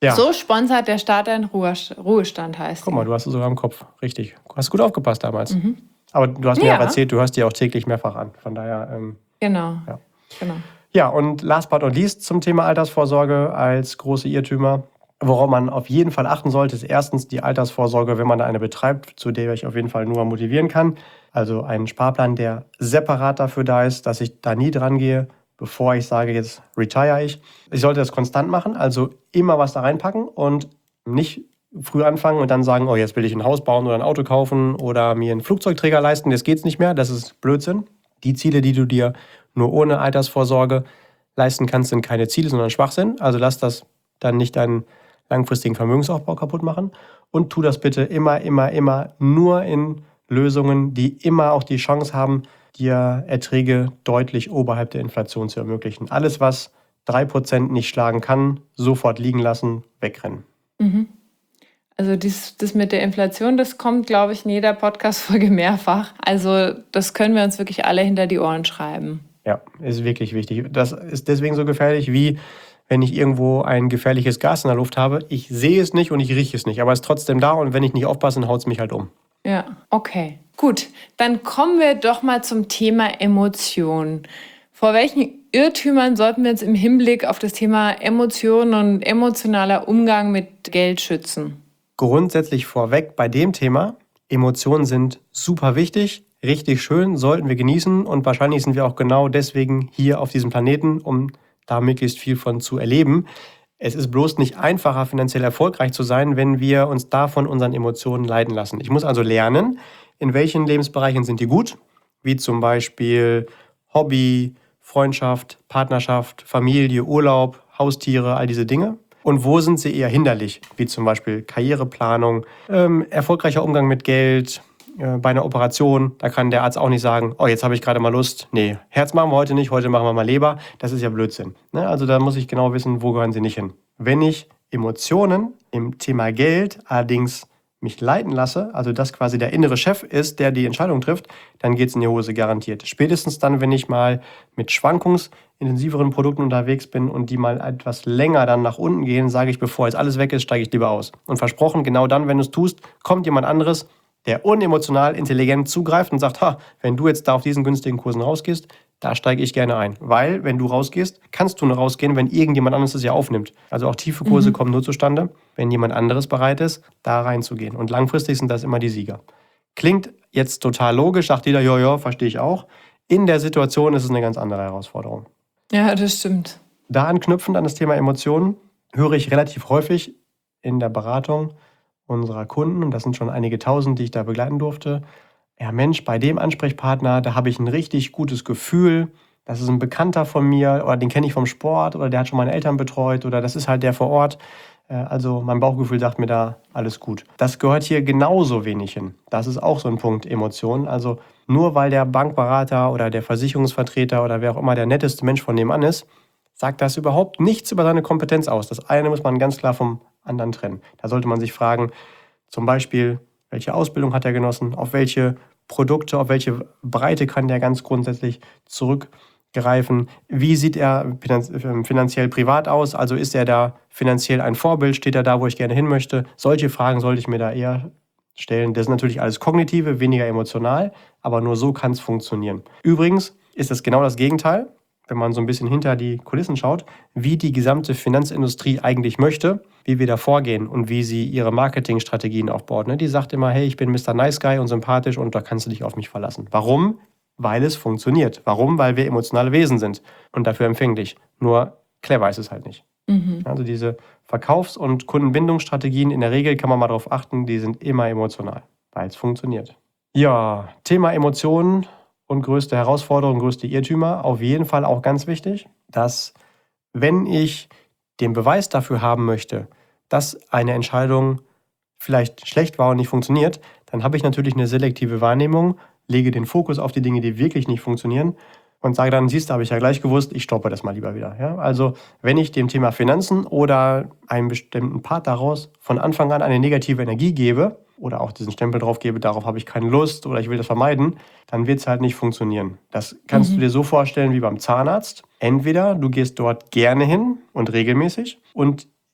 Ja. So sponsert der Staat einen Ruhestand, heißt Guck mal, du hast es sogar im Kopf. Richtig. Du hast gut aufgepasst damals. Mhm. Aber du hast mir Ja. auch erzählt, du hörst die auch täglich mehrfach an. Von daher... Ähm, Genau. Ja. genau. Ja, und last but not least zum Thema Altersvorsorge als große Irrtümer. Worauf man auf jeden Fall achten sollte, ist erstens die Altersvorsorge, wenn man da eine betreibt, zu der ich auf jeden Fall nur motivieren kann. Also einen Sparplan, der separat dafür da ist, dass ich da nie dran gehe, bevor ich sage, jetzt retire ich. Ich sollte das konstant machen, also immer was da reinpacken und nicht früh anfangen und dann sagen, oh, jetzt will ich ein Haus bauen oder ein Auto kaufen oder mir einen Flugzeugträger leisten, das geht's nicht mehr, das ist Blödsinn. Die Ziele, die du dir nur ohne Altersvorsorge leisten kannst, sind keine Ziele, sondern Schwachsinn. Also lass das dann nicht deinen langfristigen Vermögensaufbau kaputt machen und tu das bitte immer, immer, immer nur in Lösungen, die immer auch die Chance haben, dir Erträge deutlich oberhalb der Inflation zu ermöglichen. Alles, was drei Prozent nicht schlagen kann, sofort liegen lassen, wegrennen. Mhm. Also dies, das mit der Inflation, das kommt, glaube ich, in jeder Podcast-Folge mehrfach. Also das können wir uns wirklich alle hinter die Ohren schreiben. Ja, ist wirklich wichtig. Das ist deswegen so gefährlich, wie wenn ich irgendwo ein gefährliches Gas in der Luft habe. Ich sehe es nicht und ich rieche es nicht, aber es ist trotzdem da und wenn ich nicht aufpasse, dann haut es mich halt um. Ja, okay. Gut, dann kommen wir doch mal zum Thema Emotionen. Vor welchen Irrtümern sollten wir uns im Hinblick auf das Thema Emotionen und emotionaler Umgang mit Geld schützen? Grundsätzlich vorweg bei dem Thema, Emotionen sind super wichtig, richtig schön, sollten wir genießen und wahrscheinlich sind wir auch genau deswegen hier auf diesem Planeten, um da möglichst viel von zu erleben. Es ist bloß nicht einfacher, finanziell erfolgreich zu sein, wenn wir uns davon unseren Emotionen leiten lassen. Ich muss also lernen, in welchen Lebensbereichen sind die gut, wie zum Beispiel Hobby, Freundschaft, Partnerschaft, Familie, Urlaub, Haustiere, all diese Dinge. Und wo sind sie eher hinderlich, wie zum Beispiel Karriereplanung, ähm, erfolgreicher Umgang mit Geld, äh, bei einer Operation. Da kann der Arzt auch nicht sagen, oh, jetzt habe ich gerade mal Lust. Nee, Herz machen wir heute nicht, heute machen wir mal Leber. Das ist ja Blödsinn. Ne? Also da muss ich genau wissen, wo gehören sie nicht hin. Wenn ich Emotionen im Thema Geld allerdings mich leiten lasse, also das quasi der innere Chef ist, der die Entscheidung trifft, dann geht es in die Hose garantiert. Spätestens dann, wenn ich mal mit schwankungsintensiveren Produkten unterwegs bin und die mal etwas länger dann nach unten gehen, sage ich, bevor jetzt alles weg ist, steige ich lieber aus. Und versprochen, genau dann, wenn du es tust, kommt jemand anderes, der unemotional, intelligent zugreift und sagt, ha, wenn du jetzt da auf diesen günstigen Kursen rausgehst, da steige ich gerne ein. Weil, wenn du rausgehst, kannst du nur rausgehen, wenn irgendjemand anderes es ja aufnimmt. Also auch tiefe Kurse mhm. kommen nur zustande, wenn jemand anderes bereit ist, da reinzugehen. Und langfristig sind das immer die Sieger. Klingt jetzt total logisch, sagt jeder, ja, ja, verstehe ich auch. In der Situation ist es eine ganz andere Herausforderung. Ja, das stimmt. Da anknüpfend an das Thema Emotionen höre ich relativ häufig in der Beratung unserer Kunden, und das sind schon einige tausend, die ich da begleiten durfte, ja Mensch, bei dem Ansprechpartner, da habe ich ein richtig gutes Gefühl, das ist ein Bekannter von mir oder den kenne ich vom Sport oder der hat schon meine Eltern betreut oder das ist halt der vor Ort. Also mein Bauchgefühl sagt mir da, alles gut. Das gehört hier genauso wenig hin. Das ist auch so ein Punkt, Emotionen. Also nur weil der Bankberater oder der Versicherungsvertreter oder wer auch immer der netteste Mensch von nebenan ist, sagt das überhaupt nichts über seine Kompetenz aus. Das eine muss man ganz klar vom anderen trennen. Da sollte man sich fragen, zum Beispiel, welche Ausbildung hat er genossen, auf welche Produkte, auf welche Breite kann der ganz grundsätzlich zurückgreifen, wie sieht er finanziell privat aus, also ist er da finanziell ein Vorbild, steht er da, wo ich gerne hin möchte. Solche Fragen sollte ich mir da eher stellen. Das ist natürlich alles kognitive, weniger emotional, aber nur so kann es funktionieren. Übrigens ist das genau das Gegenteil, wenn man so ein bisschen hinter die Kulissen schaut, wie die gesamte Finanzindustrie eigentlich möchte, wie wir da vorgehen und wie sie ihre Marketingstrategien aufbaut. Die sagt immer, hey, ich bin Mister Nice Guy und sympathisch und da kannst du dich auf mich verlassen. Warum? Weil es funktioniert. Warum? Weil wir emotionale Wesen sind und dafür empfänglich. Nur clever ist es halt nicht. Mhm. Also diese Verkaufs- und Kundenbindungsstrategien, in der Regel kann man mal darauf achten, die sind immer emotional, weil es funktioniert. Ja, Thema Emotionen und größte Herausforderung, größte Irrtümer, auf jeden Fall auch ganz wichtig, dass wenn ich den Beweis dafür haben möchte, dass eine Entscheidung vielleicht schlecht war und nicht funktioniert, dann habe ich natürlich eine selektive Wahrnehmung, lege den Fokus auf die Dinge, die wirklich nicht funktionieren und sage dann, siehst du, habe ich ja gleich gewusst, ich stoppe das mal lieber wieder. Ja? Also wenn ich dem Thema Finanzen oder einem bestimmten Part daraus von Anfang an eine negative Energie gebe oder auch diesen Stempel drauf gebe, darauf habe ich keine Lust oder ich will das vermeiden, dann wird es halt nicht funktionieren. Das kannst mhm. du dir so vorstellen wie beim Zahnarzt. Entweder du gehst dort gerne hin und regelmäßig und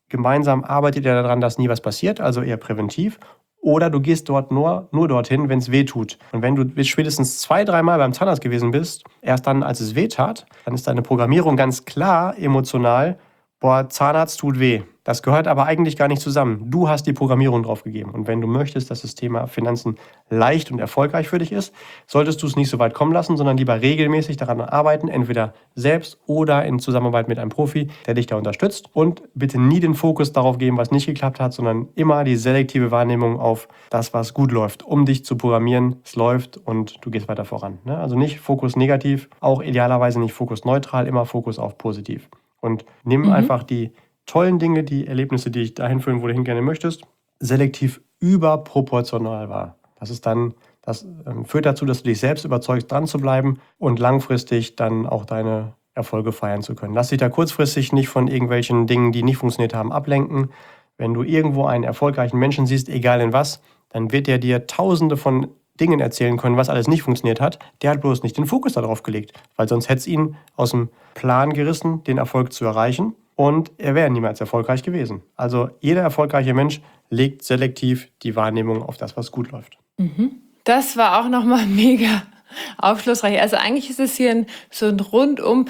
gemeinsam arbeitet ihr daran, dass nie was passiert, also eher präventiv. Oder du gehst dort nur, nur dorthin, wenn es weh tut. Und wenn du bis spätestens zwei, dreimal beim Zahnarzt gewesen bist, erst dann, als es weh tat, dann ist deine Programmierung ganz klar emotional, boah, Zahnarzt tut weh. Das gehört aber eigentlich gar nicht zusammen. Du hast die Programmierung drauf gegeben. Und wenn du möchtest, dass das Thema Finanzen leicht und erfolgreich für dich ist, solltest du es nicht so weit kommen lassen, sondern lieber regelmäßig daran arbeiten, entweder selbst oder in Zusammenarbeit mit einem Profi, der dich da unterstützt. Und bitte nie den Fokus darauf geben, was nicht geklappt hat, sondern immer die selektive Wahrnehmung auf das, was gut läuft, um dich zu programmieren. Es läuft und du gehst weiter voran. Also nicht Fokus negativ, auch idealerweise nicht Fokus neutral, immer Fokus auf positiv. Und nimm mhm. einfach die tollen Dinge, die Erlebnisse, die dich dahin führen, wo du hin gerne möchtest, selektiv überproportional wahr. Das ist dann, das ähm, führt dazu, dass du dich selbst überzeugst, dran zu bleiben und langfristig dann auch deine Erfolge feiern zu können. Lass dich da kurzfristig nicht von irgendwelchen Dingen, die nicht funktioniert haben, ablenken. Wenn du irgendwo einen erfolgreichen Menschen siehst, egal in was, dann wird er dir tausende von Dingen erzählen können, was alles nicht funktioniert hat. Der hat bloß nicht den Fokus darauf gelegt, weil sonst hätte es ihn aus dem Plan gerissen, den Erfolg zu erreichen. Und er wäre niemals erfolgreich gewesen. Also jeder erfolgreiche Mensch legt selektiv die Wahrnehmung auf das, was gut läuft. Das war auch nochmal mega aufschlussreich. Also eigentlich ist es hier ein, so ein rundum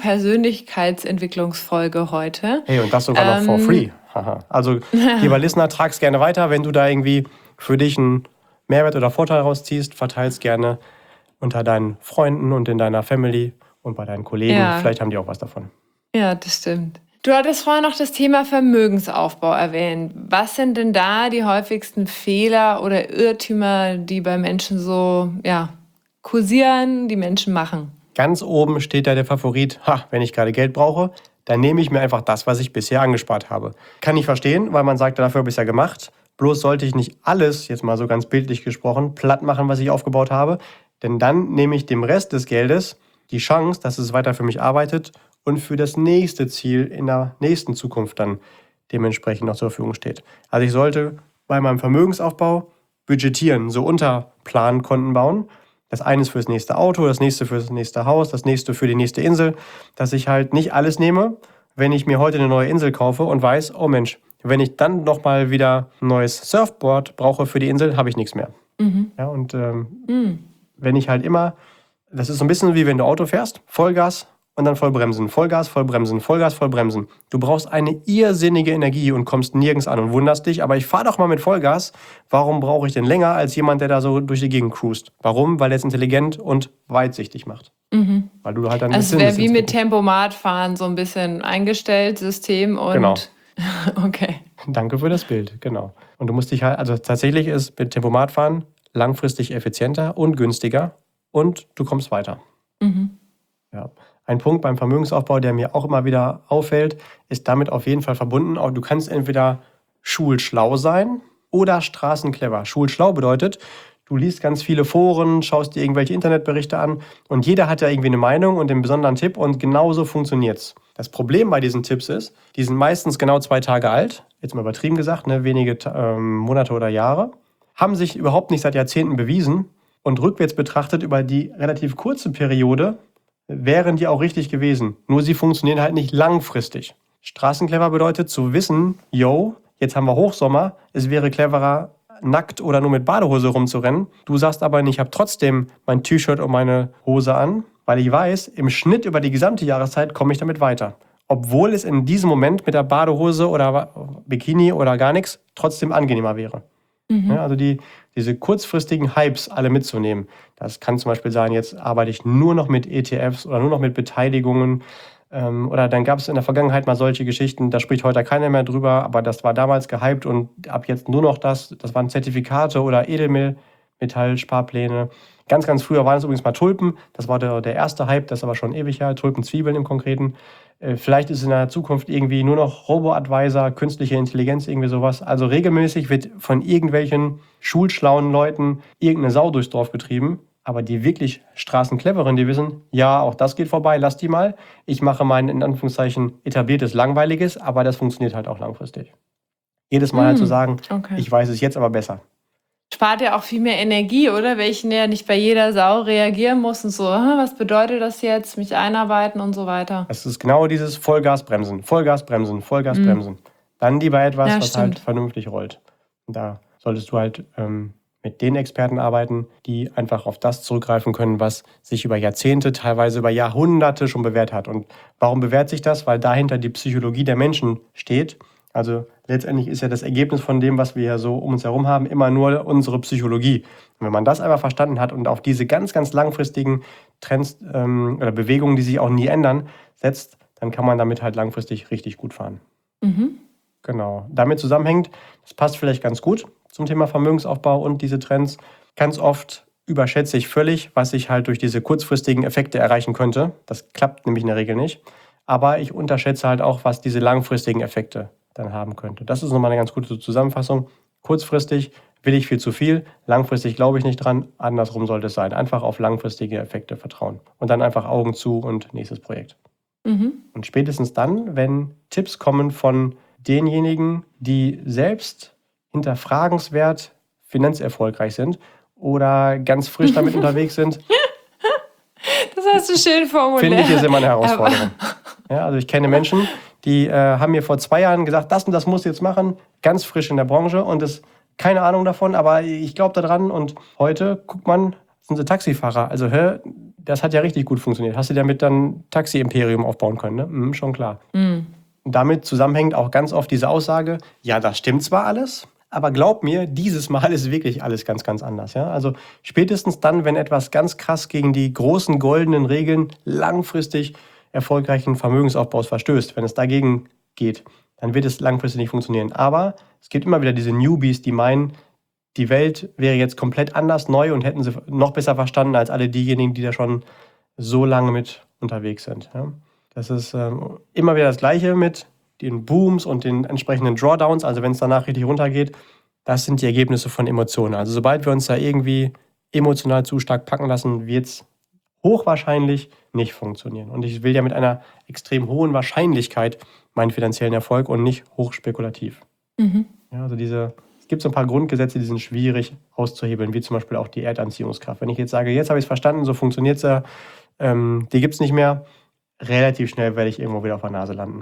Persönlichkeitsentwicklungsfolge heute. Hey, und das sogar ähm, noch for free. Also lieber Listener, trag's gerne weiter. Wenn du da irgendwie für dich einen Mehrwert oder Vorteil rausziehst, verteil's gerne unter deinen Freunden und in deiner Family und bei deinen Kollegen. Ja. Vielleicht haben die auch was davon. Ja, das stimmt. Du hattest vorher noch das Thema Vermögensaufbau erwähnt. Was sind denn da die häufigsten Fehler oder Irrtümer, die bei Menschen so ja, kursieren, die Menschen machen? Ganz oben steht da der Favorit, ha, wenn ich gerade Geld brauche, dann nehme ich mir einfach das, was ich bisher angespart habe. Kann ich verstehen, weil man sagt, dafür habe ich es ja gemacht. Bloß sollte ich nicht alles, jetzt mal so ganz bildlich gesprochen, platt machen, was ich aufgebaut habe. Denn dann nehme ich dem Rest des Geldes die Chance, dass es weiter für mich arbeitet und für das nächste Ziel in der nächsten Zukunft dann dementsprechend noch zur Verfügung steht. Also ich sollte bei meinem Vermögensaufbau budgetieren, so Unterplankonten bauen. Das eine ist für das nächste Auto, das nächste für das nächste Haus, das nächste für die nächste Insel, dass ich halt nicht alles nehme, wenn ich mir heute eine neue Insel kaufe und weiß, oh Mensch, wenn ich dann nochmal wieder ein neues Surfboard brauche für die Insel, habe ich nichts mehr. Mhm. Ja, und ähm, mhm. wenn ich halt immer, das ist so ein bisschen wie wenn du Auto fährst, Vollgas und dann Vollbremsen, Vollgas, Vollbremsen, Vollgas, Vollbremsen. Du brauchst eine irrsinnige Energie und kommst nirgends an und wunderst dich, aber ich fahre doch mal mit Vollgas. Warum brauche ich denn länger als jemand, der da so durch die Gegend cruist? Warum? Weil er es intelligent und weitsichtig macht. Mhm. Weil du halt dann also es wäre wie mit Tempomat fahren, so ein bisschen eingestellt, System und... Genau. Okay. Danke für das Bild, genau. Und du musst dich halt, also tatsächlich ist mit Tempomat fahren langfristig effizienter und günstiger und du kommst weiter. Mhm. Ja. Ein Punkt beim Vermögensaufbau, der mir auch immer wieder auffällt, ist damit auf jeden Fall verbunden. Du kannst entweder schulschlau sein oder straßenclever. Schulschlau bedeutet, du liest ganz viele Foren, schaust dir irgendwelche Internetberichte an und jeder hat ja irgendwie eine Meinung und einen besonderen Tipp und genauso funktioniert's. Das Problem bei diesen Tipps ist, die sind meistens genau zwei Tage alt, jetzt mal übertrieben gesagt, ne, wenige ähm, Monate oder Jahre, haben sich überhaupt nicht seit Jahrzehnten bewiesen und rückwärts betrachtet über die relativ kurze Periode wären die auch richtig gewesen. Nur sie funktionieren halt nicht langfristig. Straßenclever bedeutet zu wissen, yo, jetzt haben wir Hochsommer, es wäre cleverer, nackt oder nur mit Badehose rumzurennen. Du sagst aber, ich habe trotzdem mein T-Shirt und meine Hose an, weil ich weiß, im Schnitt über die gesamte Jahreszeit komme ich damit weiter. Obwohl es in diesem Moment mit der Badehose oder Bikini oder gar nichts trotzdem angenehmer wäre. Mhm. Ja, also die, diese kurzfristigen Hypes alle mitzunehmen. Das kann zum Beispiel sein, jetzt arbeite ich nur noch mit E T Fs oder nur noch mit Beteiligungen. Ähm, oder dann gab es in der Vergangenheit mal solche Geschichten, da spricht heute keiner mehr drüber, aber das war damals gehypt und ab jetzt nur noch das. Das waren Zertifikate oder Edelmetallsparpläne. Ganz, ganz früher waren es übrigens mal Tulpen. Das war der, der erste Hype, das ist aber schon ewig her. Tulpenzwiebeln im Konkreten. Äh, vielleicht ist in der Zukunft irgendwie nur noch Robo-Advisor, künstliche Intelligenz, irgendwie sowas. Also regelmäßig wird von irgendwelchen schulschlauen Leuten irgendeine Sau durchs Dorf getrieben. Aber die wirklich straßencleveren, die wissen, ja, auch das geht vorbei, lass die mal. Ich mache mein, in Anführungszeichen, etabliertes, langweiliges, aber das funktioniert halt auch langfristig. Jedes Mal mm, halt zu sagen, okay. Ich weiß es jetzt aber besser. Spart ja auch viel mehr Energie, oder? Weil ich ja nicht bei jeder Sau reagieren muss und so, was bedeutet das jetzt, mich einarbeiten und so weiter. Es ist genau dieses Vollgasbremsen, Vollgasbremsen, Vollgasbremsen. Mm. Dann lieber etwas, Ja, was stimmt. halt vernünftig rollt. Und da solltest du halt ähm, mit den Experten arbeiten, die einfach auf das zurückgreifen können, was sich über Jahrzehnte, teilweise über Jahrhunderte schon bewährt hat. Und warum bewährt sich das? Weil dahinter die Psychologie der Menschen steht. Also letztendlich ist ja das Ergebnis von dem, was wir ja so um uns herum haben, immer nur unsere Psychologie. Und wenn man das einmal verstanden hat und auf diese ganz, ganz langfristigen Trends ähm, oder Bewegungen, die sich auch nie ändern, setzt, dann kann man damit halt langfristig richtig gut fahren. Mhm. Genau. Damit zusammenhängt, das passt vielleicht ganz gut zum Thema Vermögensaufbau und diese Trends. Ganz oft überschätze ich völlig, was ich halt durch diese kurzfristigen Effekte erreichen könnte. Das klappt nämlich in der Regel nicht. Aber ich unterschätze halt auch, was diese langfristigen Effekte dann haben könnte. Das ist nochmal eine ganz gute Zusammenfassung. Kurzfristig will ich viel zu viel, langfristig glaube ich nicht dran. Andersrum sollte es sein. Einfach auf langfristige Effekte vertrauen. Und dann einfach Augen zu und nächstes Projekt. Mhm. Und spätestens dann, wenn Tipps kommen von denjenigen, die selbst hinterfragenswert finanzerfolgreich sind oder ganz frisch damit unterwegs sind, Das hast du schön formuliert. finde ich, ist immer eine Herausforderung. Ja, also ich kenne Menschen, die äh, haben mir vor zwei Jahren gesagt, das und das musst du jetzt machen, ganz frisch in der Branche und das keine Ahnung davon, aber ich glaube daran und heute, guck man, sind sie Taxifahrer. Also hä, das hat ja richtig gut funktioniert. Hast du damit dann Taxi-Imperium aufbauen können, ne? Hm, schon klar. Mhm. Und damit zusammenhängt auch ganz oft diese Aussage, ja, das stimmt zwar alles, aber glaub mir, dieses Mal ist wirklich alles ganz, ganz anders. Ja? Also spätestens dann, wenn etwas ganz krass gegen die großen goldenen Regeln langfristig erfolgreichen Vermögensaufbaus verstößt, wenn es dagegen geht, dann wird es langfristig nicht funktionieren. Aber es gibt immer wieder diese Newbies, die meinen, die Welt wäre jetzt komplett anders, neu und hätten sie noch besser verstanden als alle diejenigen, die da schon so lange mit unterwegs sind. Ja? Das ist ähm, immer wieder das Gleiche mit den Booms und den entsprechenden Drawdowns, also wenn es danach richtig runtergeht, das sind die Ergebnisse von Emotionen. Also sobald wir uns da irgendwie emotional zu stark packen lassen, wird es hochwahrscheinlich nicht funktionieren. Und ich will ja mit einer extrem hohen Wahrscheinlichkeit meinen finanziellen Erfolg und nicht hochspekulativ. Mhm. Ja, also diese, es gibt so ein paar Grundgesetze, die sind schwierig auszuhebeln, wie zum Beispiel auch die Erdanziehungskraft. Wenn ich jetzt sage, jetzt habe ich es verstanden, so funktioniert es ja, ähm, die gibt es nicht mehr, relativ schnell werde ich irgendwo wieder auf der Nase landen.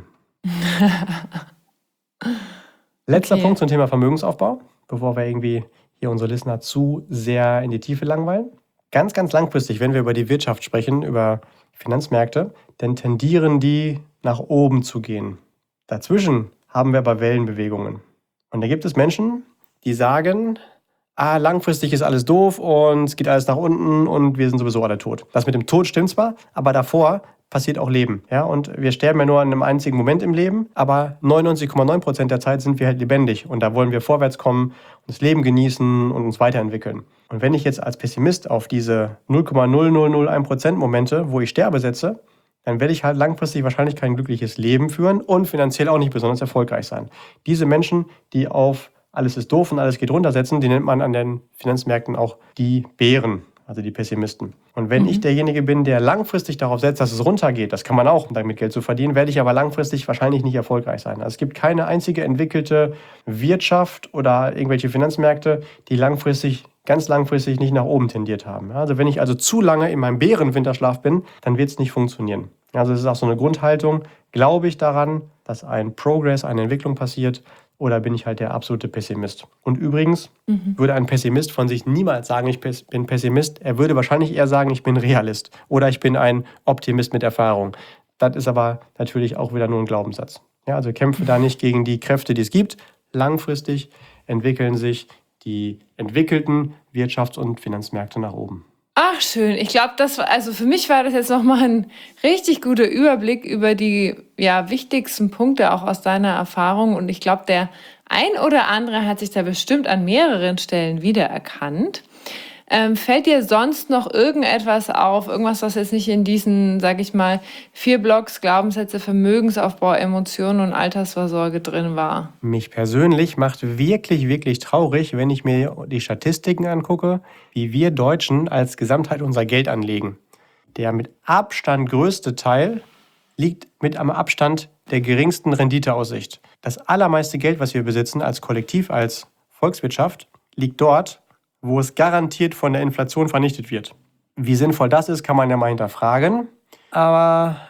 Letzter Okay. Punkt zum Thema Vermögensaufbau, bevor wir irgendwie hier unsere Listener zu sehr in die Tiefe langweilen. Ganz, ganz langfristig, wenn wir über die Wirtschaft sprechen, über Finanzmärkte, dann tendieren die nach oben zu gehen. Dazwischen haben wir aber Wellenbewegungen. Und da gibt es Menschen, die sagen, ah, langfristig ist alles doof und es geht alles nach unten und wir sind sowieso alle tot. Das mit dem Tod stimmt zwar, aber davor passiert auch Leben. Ja? Und wir sterben ja nur an einem einzigen Moment im Leben, aber neunundneunzig Komma neun Prozent der Zeit sind wir halt lebendig. Und da wollen wir vorwärts kommen, das Leben genießen und uns weiterentwickeln. Und wenn ich jetzt als Pessimist auf diese null Komma null null null eins Prozent Momente, wo ich sterbe, setze, dann werde ich halt langfristig wahrscheinlich kein glückliches Leben führen und finanziell auch nicht besonders erfolgreich sein. Diese Menschen, die auf alles ist doof und alles geht runter setzen, die nennt man an den Finanzmärkten auch die Bären, also die Pessimisten. Und wenn Mhm. ich derjenige bin, der langfristig darauf setzt, dass es runtergeht, das kann man auch, um damit Geld zu verdienen, werde ich aber langfristig wahrscheinlich nicht erfolgreich sein. Also es gibt keine einzige entwickelte Wirtschaft oder irgendwelche Finanzmärkte, die langfristig, ganz langfristig nicht nach oben tendiert haben. Also wenn ich also zu lange in meinem Bärenwinterschlaf bin, dann wird es nicht funktionieren. Also es ist auch so eine Grundhaltung, glaube ich daran, dass ein Progress, eine Entwicklung passiert, oder bin ich halt der absolute Pessimist? Und übrigens Mhm. würde ein Pessimist von sich niemals sagen, ich bin Pessimist. Er würde wahrscheinlich eher sagen, ich bin Realist oder ich bin ein Optimist mit Erfahrung. Das ist aber natürlich auch wieder nur ein Glaubenssatz. Ja, also kämpfe da nicht gegen die Kräfte, die es gibt. Langfristig entwickeln sich die entwickelten Wirtschafts- und Finanzmärkte nach oben. Ach, schön. Ich glaube, das war, also für mich war das jetzt nochmal ein richtig guter Überblick über die ja, wichtigsten Punkte auch aus deiner Erfahrung. Und ich glaube, der ein oder andere hat sich da bestimmt an mehreren Stellen wiedererkannt. Ähm, fällt dir sonst noch irgendetwas auf, irgendwas, was jetzt nicht in diesen, sag ich mal, vier Blocks Glaubenssätze, Vermögensaufbau, Emotionen und Altersvorsorge drin war? Mich persönlich macht wirklich, wirklich traurig, wenn ich mir die Statistiken angucke, wie wir Deutschen als Gesamtheit unser Geld anlegen. Der mit Abstand größte Teil liegt mit am Abstand der geringsten Renditeaussicht. Das allermeiste Geld, was wir besitzen als Kollektiv, als Volkswirtschaft, liegt dort, wo es garantiert von der Inflation vernichtet wird. Wie sinnvoll das ist, kann man ja mal hinterfragen. Aber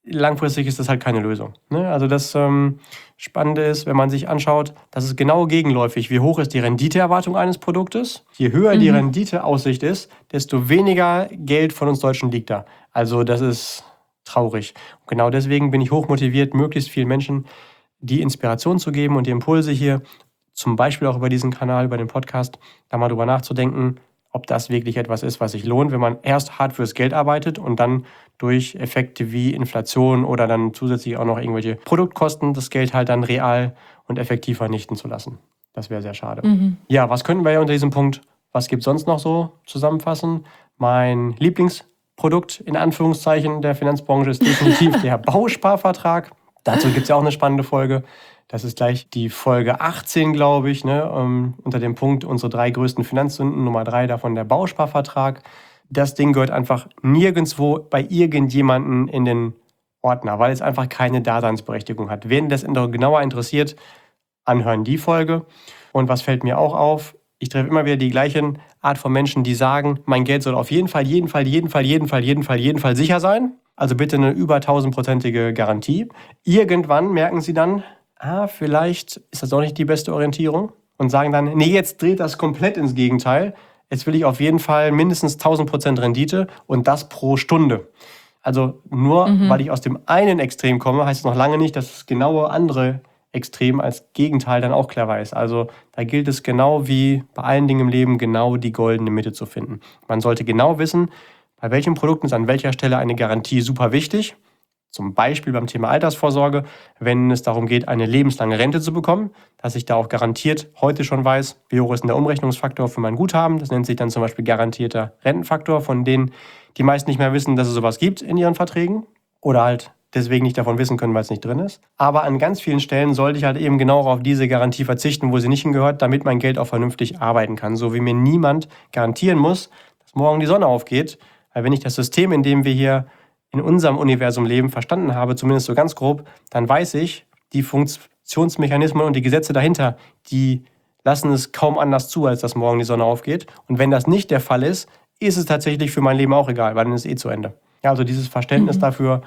langfristig ist das halt keine Lösung. Ne? Also das ähm, Spannende ist, wenn man sich anschaut, das ist genau gegenläufig. Wie hoch ist die Renditeerwartung eines Produktes? Je höher mhm. die Renditeaussicht ist, desto weniger Geld von uns Deutschen liegt da. Also das ist traurig. Und genau deswegen bin ich hochmotiviert, möglichst vielen Menschen die Inspiration zu geben und die Impulse hier, zum Beispiel auch über diesen Kanal, über den Podcast, da mal drüber nachzudenken, ob das wirklich etwas ist, was sich lohnt, wenn man erst hart fürs Geld arbeitet und dann durch Effekte wie Inflation oder dann zusätzlich auch noch irgendwelche Produktkosten das Geld halt dann real und effektiv vernichten zu lassen. Das wäre sehr schade. Mhm. Ja, was könnten wir ja unter diesem Punkt, was gibt es sonst noch so zusammenfassen? Mein Lieblingsprodukt in Anführungszeichen der Finanzbranche ist definitiv der Bausparvertrag. Dazu gibt es ja auch eine spannende Folge. Das ist gleich die Folge achtzehn, glaube ich, ne, um, unter dem Punkt unsere drei größten Finanzsünden. Nummer drei davon der Bausparvertrag. Das Ding gehört einfach nirgendwo bei irgendjemanden in den Ordner, weil es einfach keine Daseinsberechtigung hat. Wen das genauer interessiert, anhören die Folge. Und was fällt mir auch auf? Ich treffe immer wieder die gleiche Art von Menschen, die sagen, mein Geld soll auf jeden Fall, jeden Fall, jeden Fall, jeden Fall, jeden Fall, jeden Fall sicher sein. Also bitte eine über tausendprozentige Garantie. Irgendwann merken sie dann, ah, vielleicht ist das doch nicht die beste Orientierung und sagen dann, nee, jetzt dreht das komplett ins Gegenteil. Jetzt will ich auf jeden Fall mindestens tausend Prozent Rendite und das pro Stunde. Also nur mhm. weil ich aus dem einen Extrem komme, heißt es noch lange nicht, dass das genaue andere Extrem als Gegenteil dann auch clever ist. Also da gilt es genau wie bei allen Dingen im Leben, genau die goldene Mitte zu finden. Man sollte genau wissen, bei welchen Produkten ist an welcher Stelle eine Garantie super wichtig. Zum Beispiel beim Thema Altersvorsorge, wenn es darum geht, eine lebenslange Rente zu bekommen, dass ich da auch garantiert heute schon weiß, wie hoch ist denn der Umrechnungsfaktor für mein Guthaben. Das nennt sich dann zum Beispiel garantierter Rentenfaktor, von denen die meisten nicht mehr wissen, dass es sowas gibt in ihren Verträgen oder halt deswegen nicht davon wissen können, weil es nicht drin ist. Aber an ganz vielen Stellen sollte ich halt eben genau auf diese Garantie verzichten, wo sie nicht hingehört, damit mein Geld auch vernünftig arbeiten kann. So wie mir niemand garantieren muss, dass morgen die Sonne aufgeht. Weil wenn ich das System, in dem wir hier in unserem Universum leben, verstanden habe, zumindest so ganz grob, dann weiß ich, die Funktionsmechanismen und die Gesetze dahinter, die lassen es kaum anders zu, als dass morgen die Sonne aufgeht. Und wenn das nicht der Fall ist, ist es tatsächlich für mein Leben auch egal, weil dann ist es eh zu Ende. Ja, also dieses Verständnis mhm. dafür,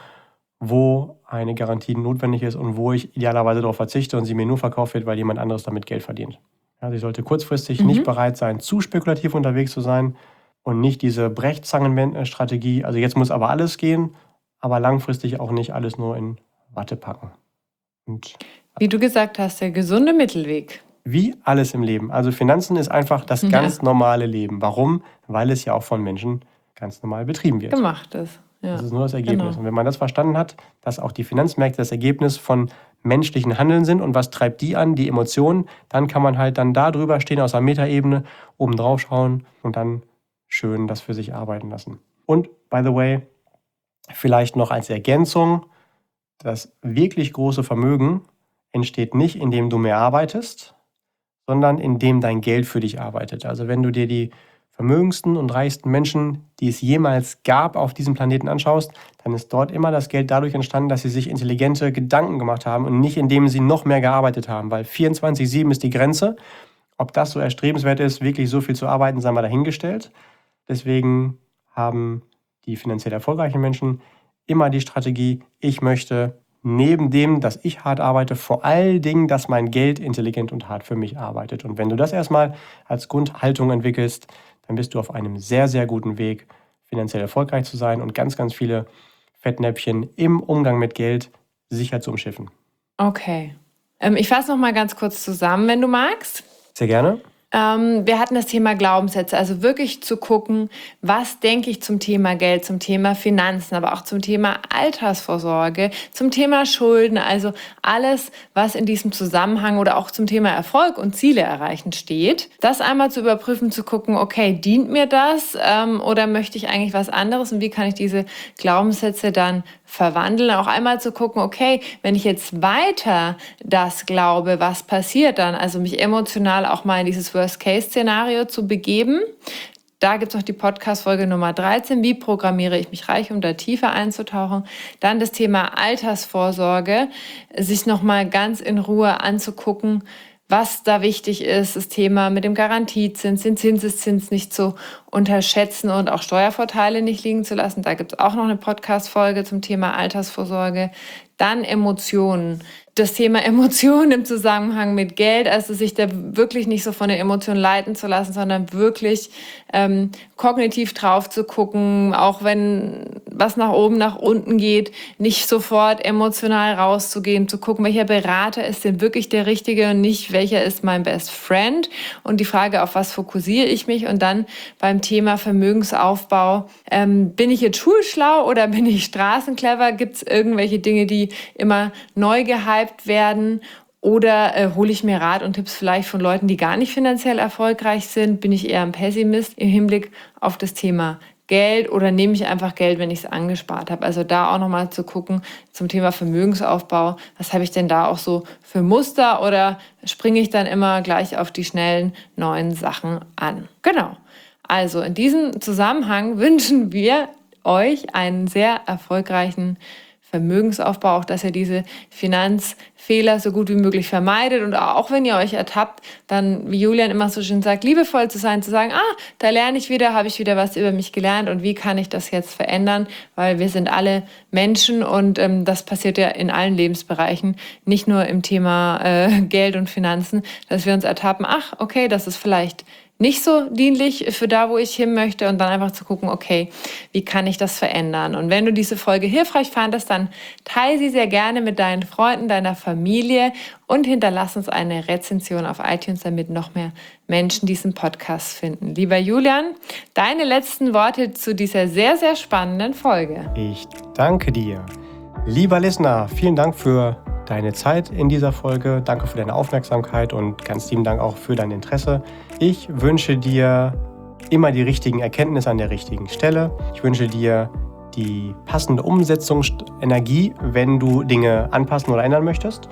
wo eine Garantie notwendig ist und wo ich idealerweise darauf verzichte und sie mir nur verkauft wird, weil jemand anderes damit Geld verdient. Also ich sollte kurzfristig mhm. nicht bereit sein, zu spekulativ unterwegs zu sein, und nicht diese Brechzangenstrategie, also jetzt muss aber alles gehen, aber langfristig auch nicht alles nur in Watte packen. Und wie du gesagt hast, der gesunde Mittelweg. Wie alles im Leben. Also Finanzen ist einfach das ja. ganz normale Leben. Warum? Weil es ja auch von Menschen ganz normal betrieben wird. Gemacht ist. Ja. Das ist nur das Ergebnis. Genau. Und wenn man das verstanden hat, dass auch die Finanzmärkte das Ergebnis von menschlichen Handeln sind und was treibt die an, die Emotionen, dann kann man halt dann da drüber stehen, aus der Metaebene, oben drauf schauen und dann schön das für sich arbeiten lassen. Und, by the way, vielleicht noch als Ergänzung, das wirklich große Vermögen entsteht nicht, indem du mehr arbeitest, sondern indem dein Geld für dich arbeitet. Also wenn du dir die vermögendsten und reichsten Menschen, die es jemals gab, auf diesem Planeten anschaust, dann ist dort immer das Geld dadurch entstanden, dass sie sich intelligente Gedanken gemacht haben und nicht, indem sie noch mehr gearbeitet haben, weil vierundzwanzig sieben ist die Grenze. Ob das so erstrebenswert ist, wirklich so viel zu arbeiten, sei mal dahingestellt. Deswegen haben die finanziell erfolgreichen Menschen immer die Strategie, ich möchte neben dem, dass ich hart arbeite, vor allen Dingen, dass mein Geld intelligent und hart für mich arbeitet. Und wenn du das erstmal als Grundhaltung entwickelst, dann bist du auf einem sehr, sehr guten Weg, finanziell erfolgreich zu sein und ganz, ganz viele Fettnäpfchen im Umgang mit Geld sicher zu umschiffen. Okay. Ähm, ich fasse noch mal ganz kurz zusammen, wenn du magst. Sehr gerne. Ähm, wir hatten das Thema Glaubenssätze, also wirklich zu gucken, was denke ich zum Thema Geld, zum Thema Finanzen, aber auch zum Thema Altersvorsorge, zum Thema Schulden, also alles, was in diesem Zusammenhang oder auch zum Thema Erfolg und Ziele erreichen steht. Das einmal zu überprüfen, zu gucken, okay, dient mir das ähm, oder möchte ich eigentlich was anderes und wie kann ich diese Glaubenssätze dann verwandeln, auch einmal zu gucken, okay, wenn ich jetzt weiter das glaube, was passiert dann, also mich emotional auch mal in dieses Worst-Case-Szenario zu begeben. Da gibt es noch die Podcast-Folge Nummer dreizehn, wie programmiere ich mich reich, um da tiefer einzutauchen. Dann das Thema Altersvorsorge, sich nochmal ganz in Ruhe anzugucken, was da wichtig ist, das Thema mit dem Garantiezins, den Zinseszins nicht zu unterschätzen und auch Steuervorteile nicht liegen zu lassen. Da gibt es auch noch eine Podcast-Folge zum Thema Altersvorsorge. Dann Emotionen. Das Thema Emotionen im Zusammenhang mit Geld, also sich da wirklich nicht so von der Emotion leiten zu lassen, sondern wirklich ähm, kognitiv drauf zu gucken, auch wenn was nach oben, nach unten geht, nicht sofort emotional rauszugehen, zu gucken, welcher Berater ist denn wirklich der Richtige und nicht, welcher ist mein Best Friend. Und die Frage, auf was fokussiere ich mich? Und dann beim Thema Vermögensaufbau, ähm, bin ich jetzt schulschlau oder bin ich straßenclever? Gibt es irgendwelche Dinge, die immer neu gehypt werden? Oder äh, hole ich mir Rat und Tipps vielleicht von Leuten, die gar nicht finanziell erfolgreich sind? Bin ich eher ein Pessimist im Hinblick auf das Thema Geld oder nehme ich einfach Geld, wenn ich es angespart habe? Also da auch nochmal zu gucken zum Thema Vermögensaufbau. Was habe ich denn da auch so für Muster oder springe ich dann immer gleich auf die schnellen neuen Sachen an? Genau. Also in diesem Zusammenhang wünschen wir euch einen sehr erfolgreichen Vermögensaufbau, auch dass ihr diese Finanzfehler so gut wie möglich vermeidet und auch wenn ihr euch ertappt, dann, wie Julian immer so schön sagt, liebevoll zu sein, zu sagen, ah, da lerne ich wieder, habe ich wieder was über mich gelernt und wie kann ich das jetzt verändern, weil wir sind alle Menschen und ähm, das passiert ja in allen Lebensbereichen, nicht nur im Thema äh, Geld und Finanzen, dass wir uns ertappen, ach, okay, das ist vielleicht nicht so dienlich für da, wo ich hin möchte und dann einfach zu gucken, okay, wie kann ich das verändern? Und wenn du diese Folge hilfreich fandest, dann teile sie sehr gerne mit deinen Freunden, deiner Familie und hinterlass uns eine Rezension auf iTunes, damit noch mehr Menschen diesen Podcast finden. Lieber Julian, deine letzten Worte zu dieser sehr, sehr spannenden Folge. Ich danke dir. Lieber Listener, vielen Dank für deine Zeit in dieser Folge. Danke für deine Aufmerksamkeit und ganz lieben Dank auch für dein Interesse. Ich wünsche dir immer die richtigen Erkenntnisse an der richtigen Stelle. Ich wünsche dir die passende Umsetzungsenergie, wenn du Dinge anpassen oder ändern möchtest.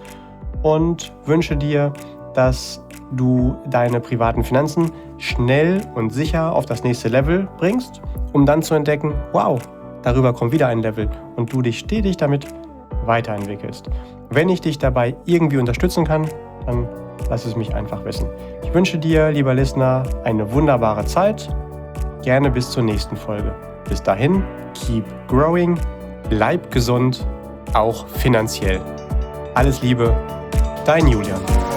Und wünsche dir, dass du deine privaten Finanzen schnell und sicher auf das nächste Level bringst, um dann zu entdecken, wow, darüber kommt wieder ein Level und du dich stetig damit weiterentwickelst. Wenn ich dich dabei irgendwie unterstützen kann, dann lass es mich einfach wissen. Ich wünsche dir, lieber Listener, eine wunderbare Zeit. Gerne bis zur nächsten Folge. Bis dahin, keep growing, bleib gesund, auch finanziell. Alles Liebe, dein Julian.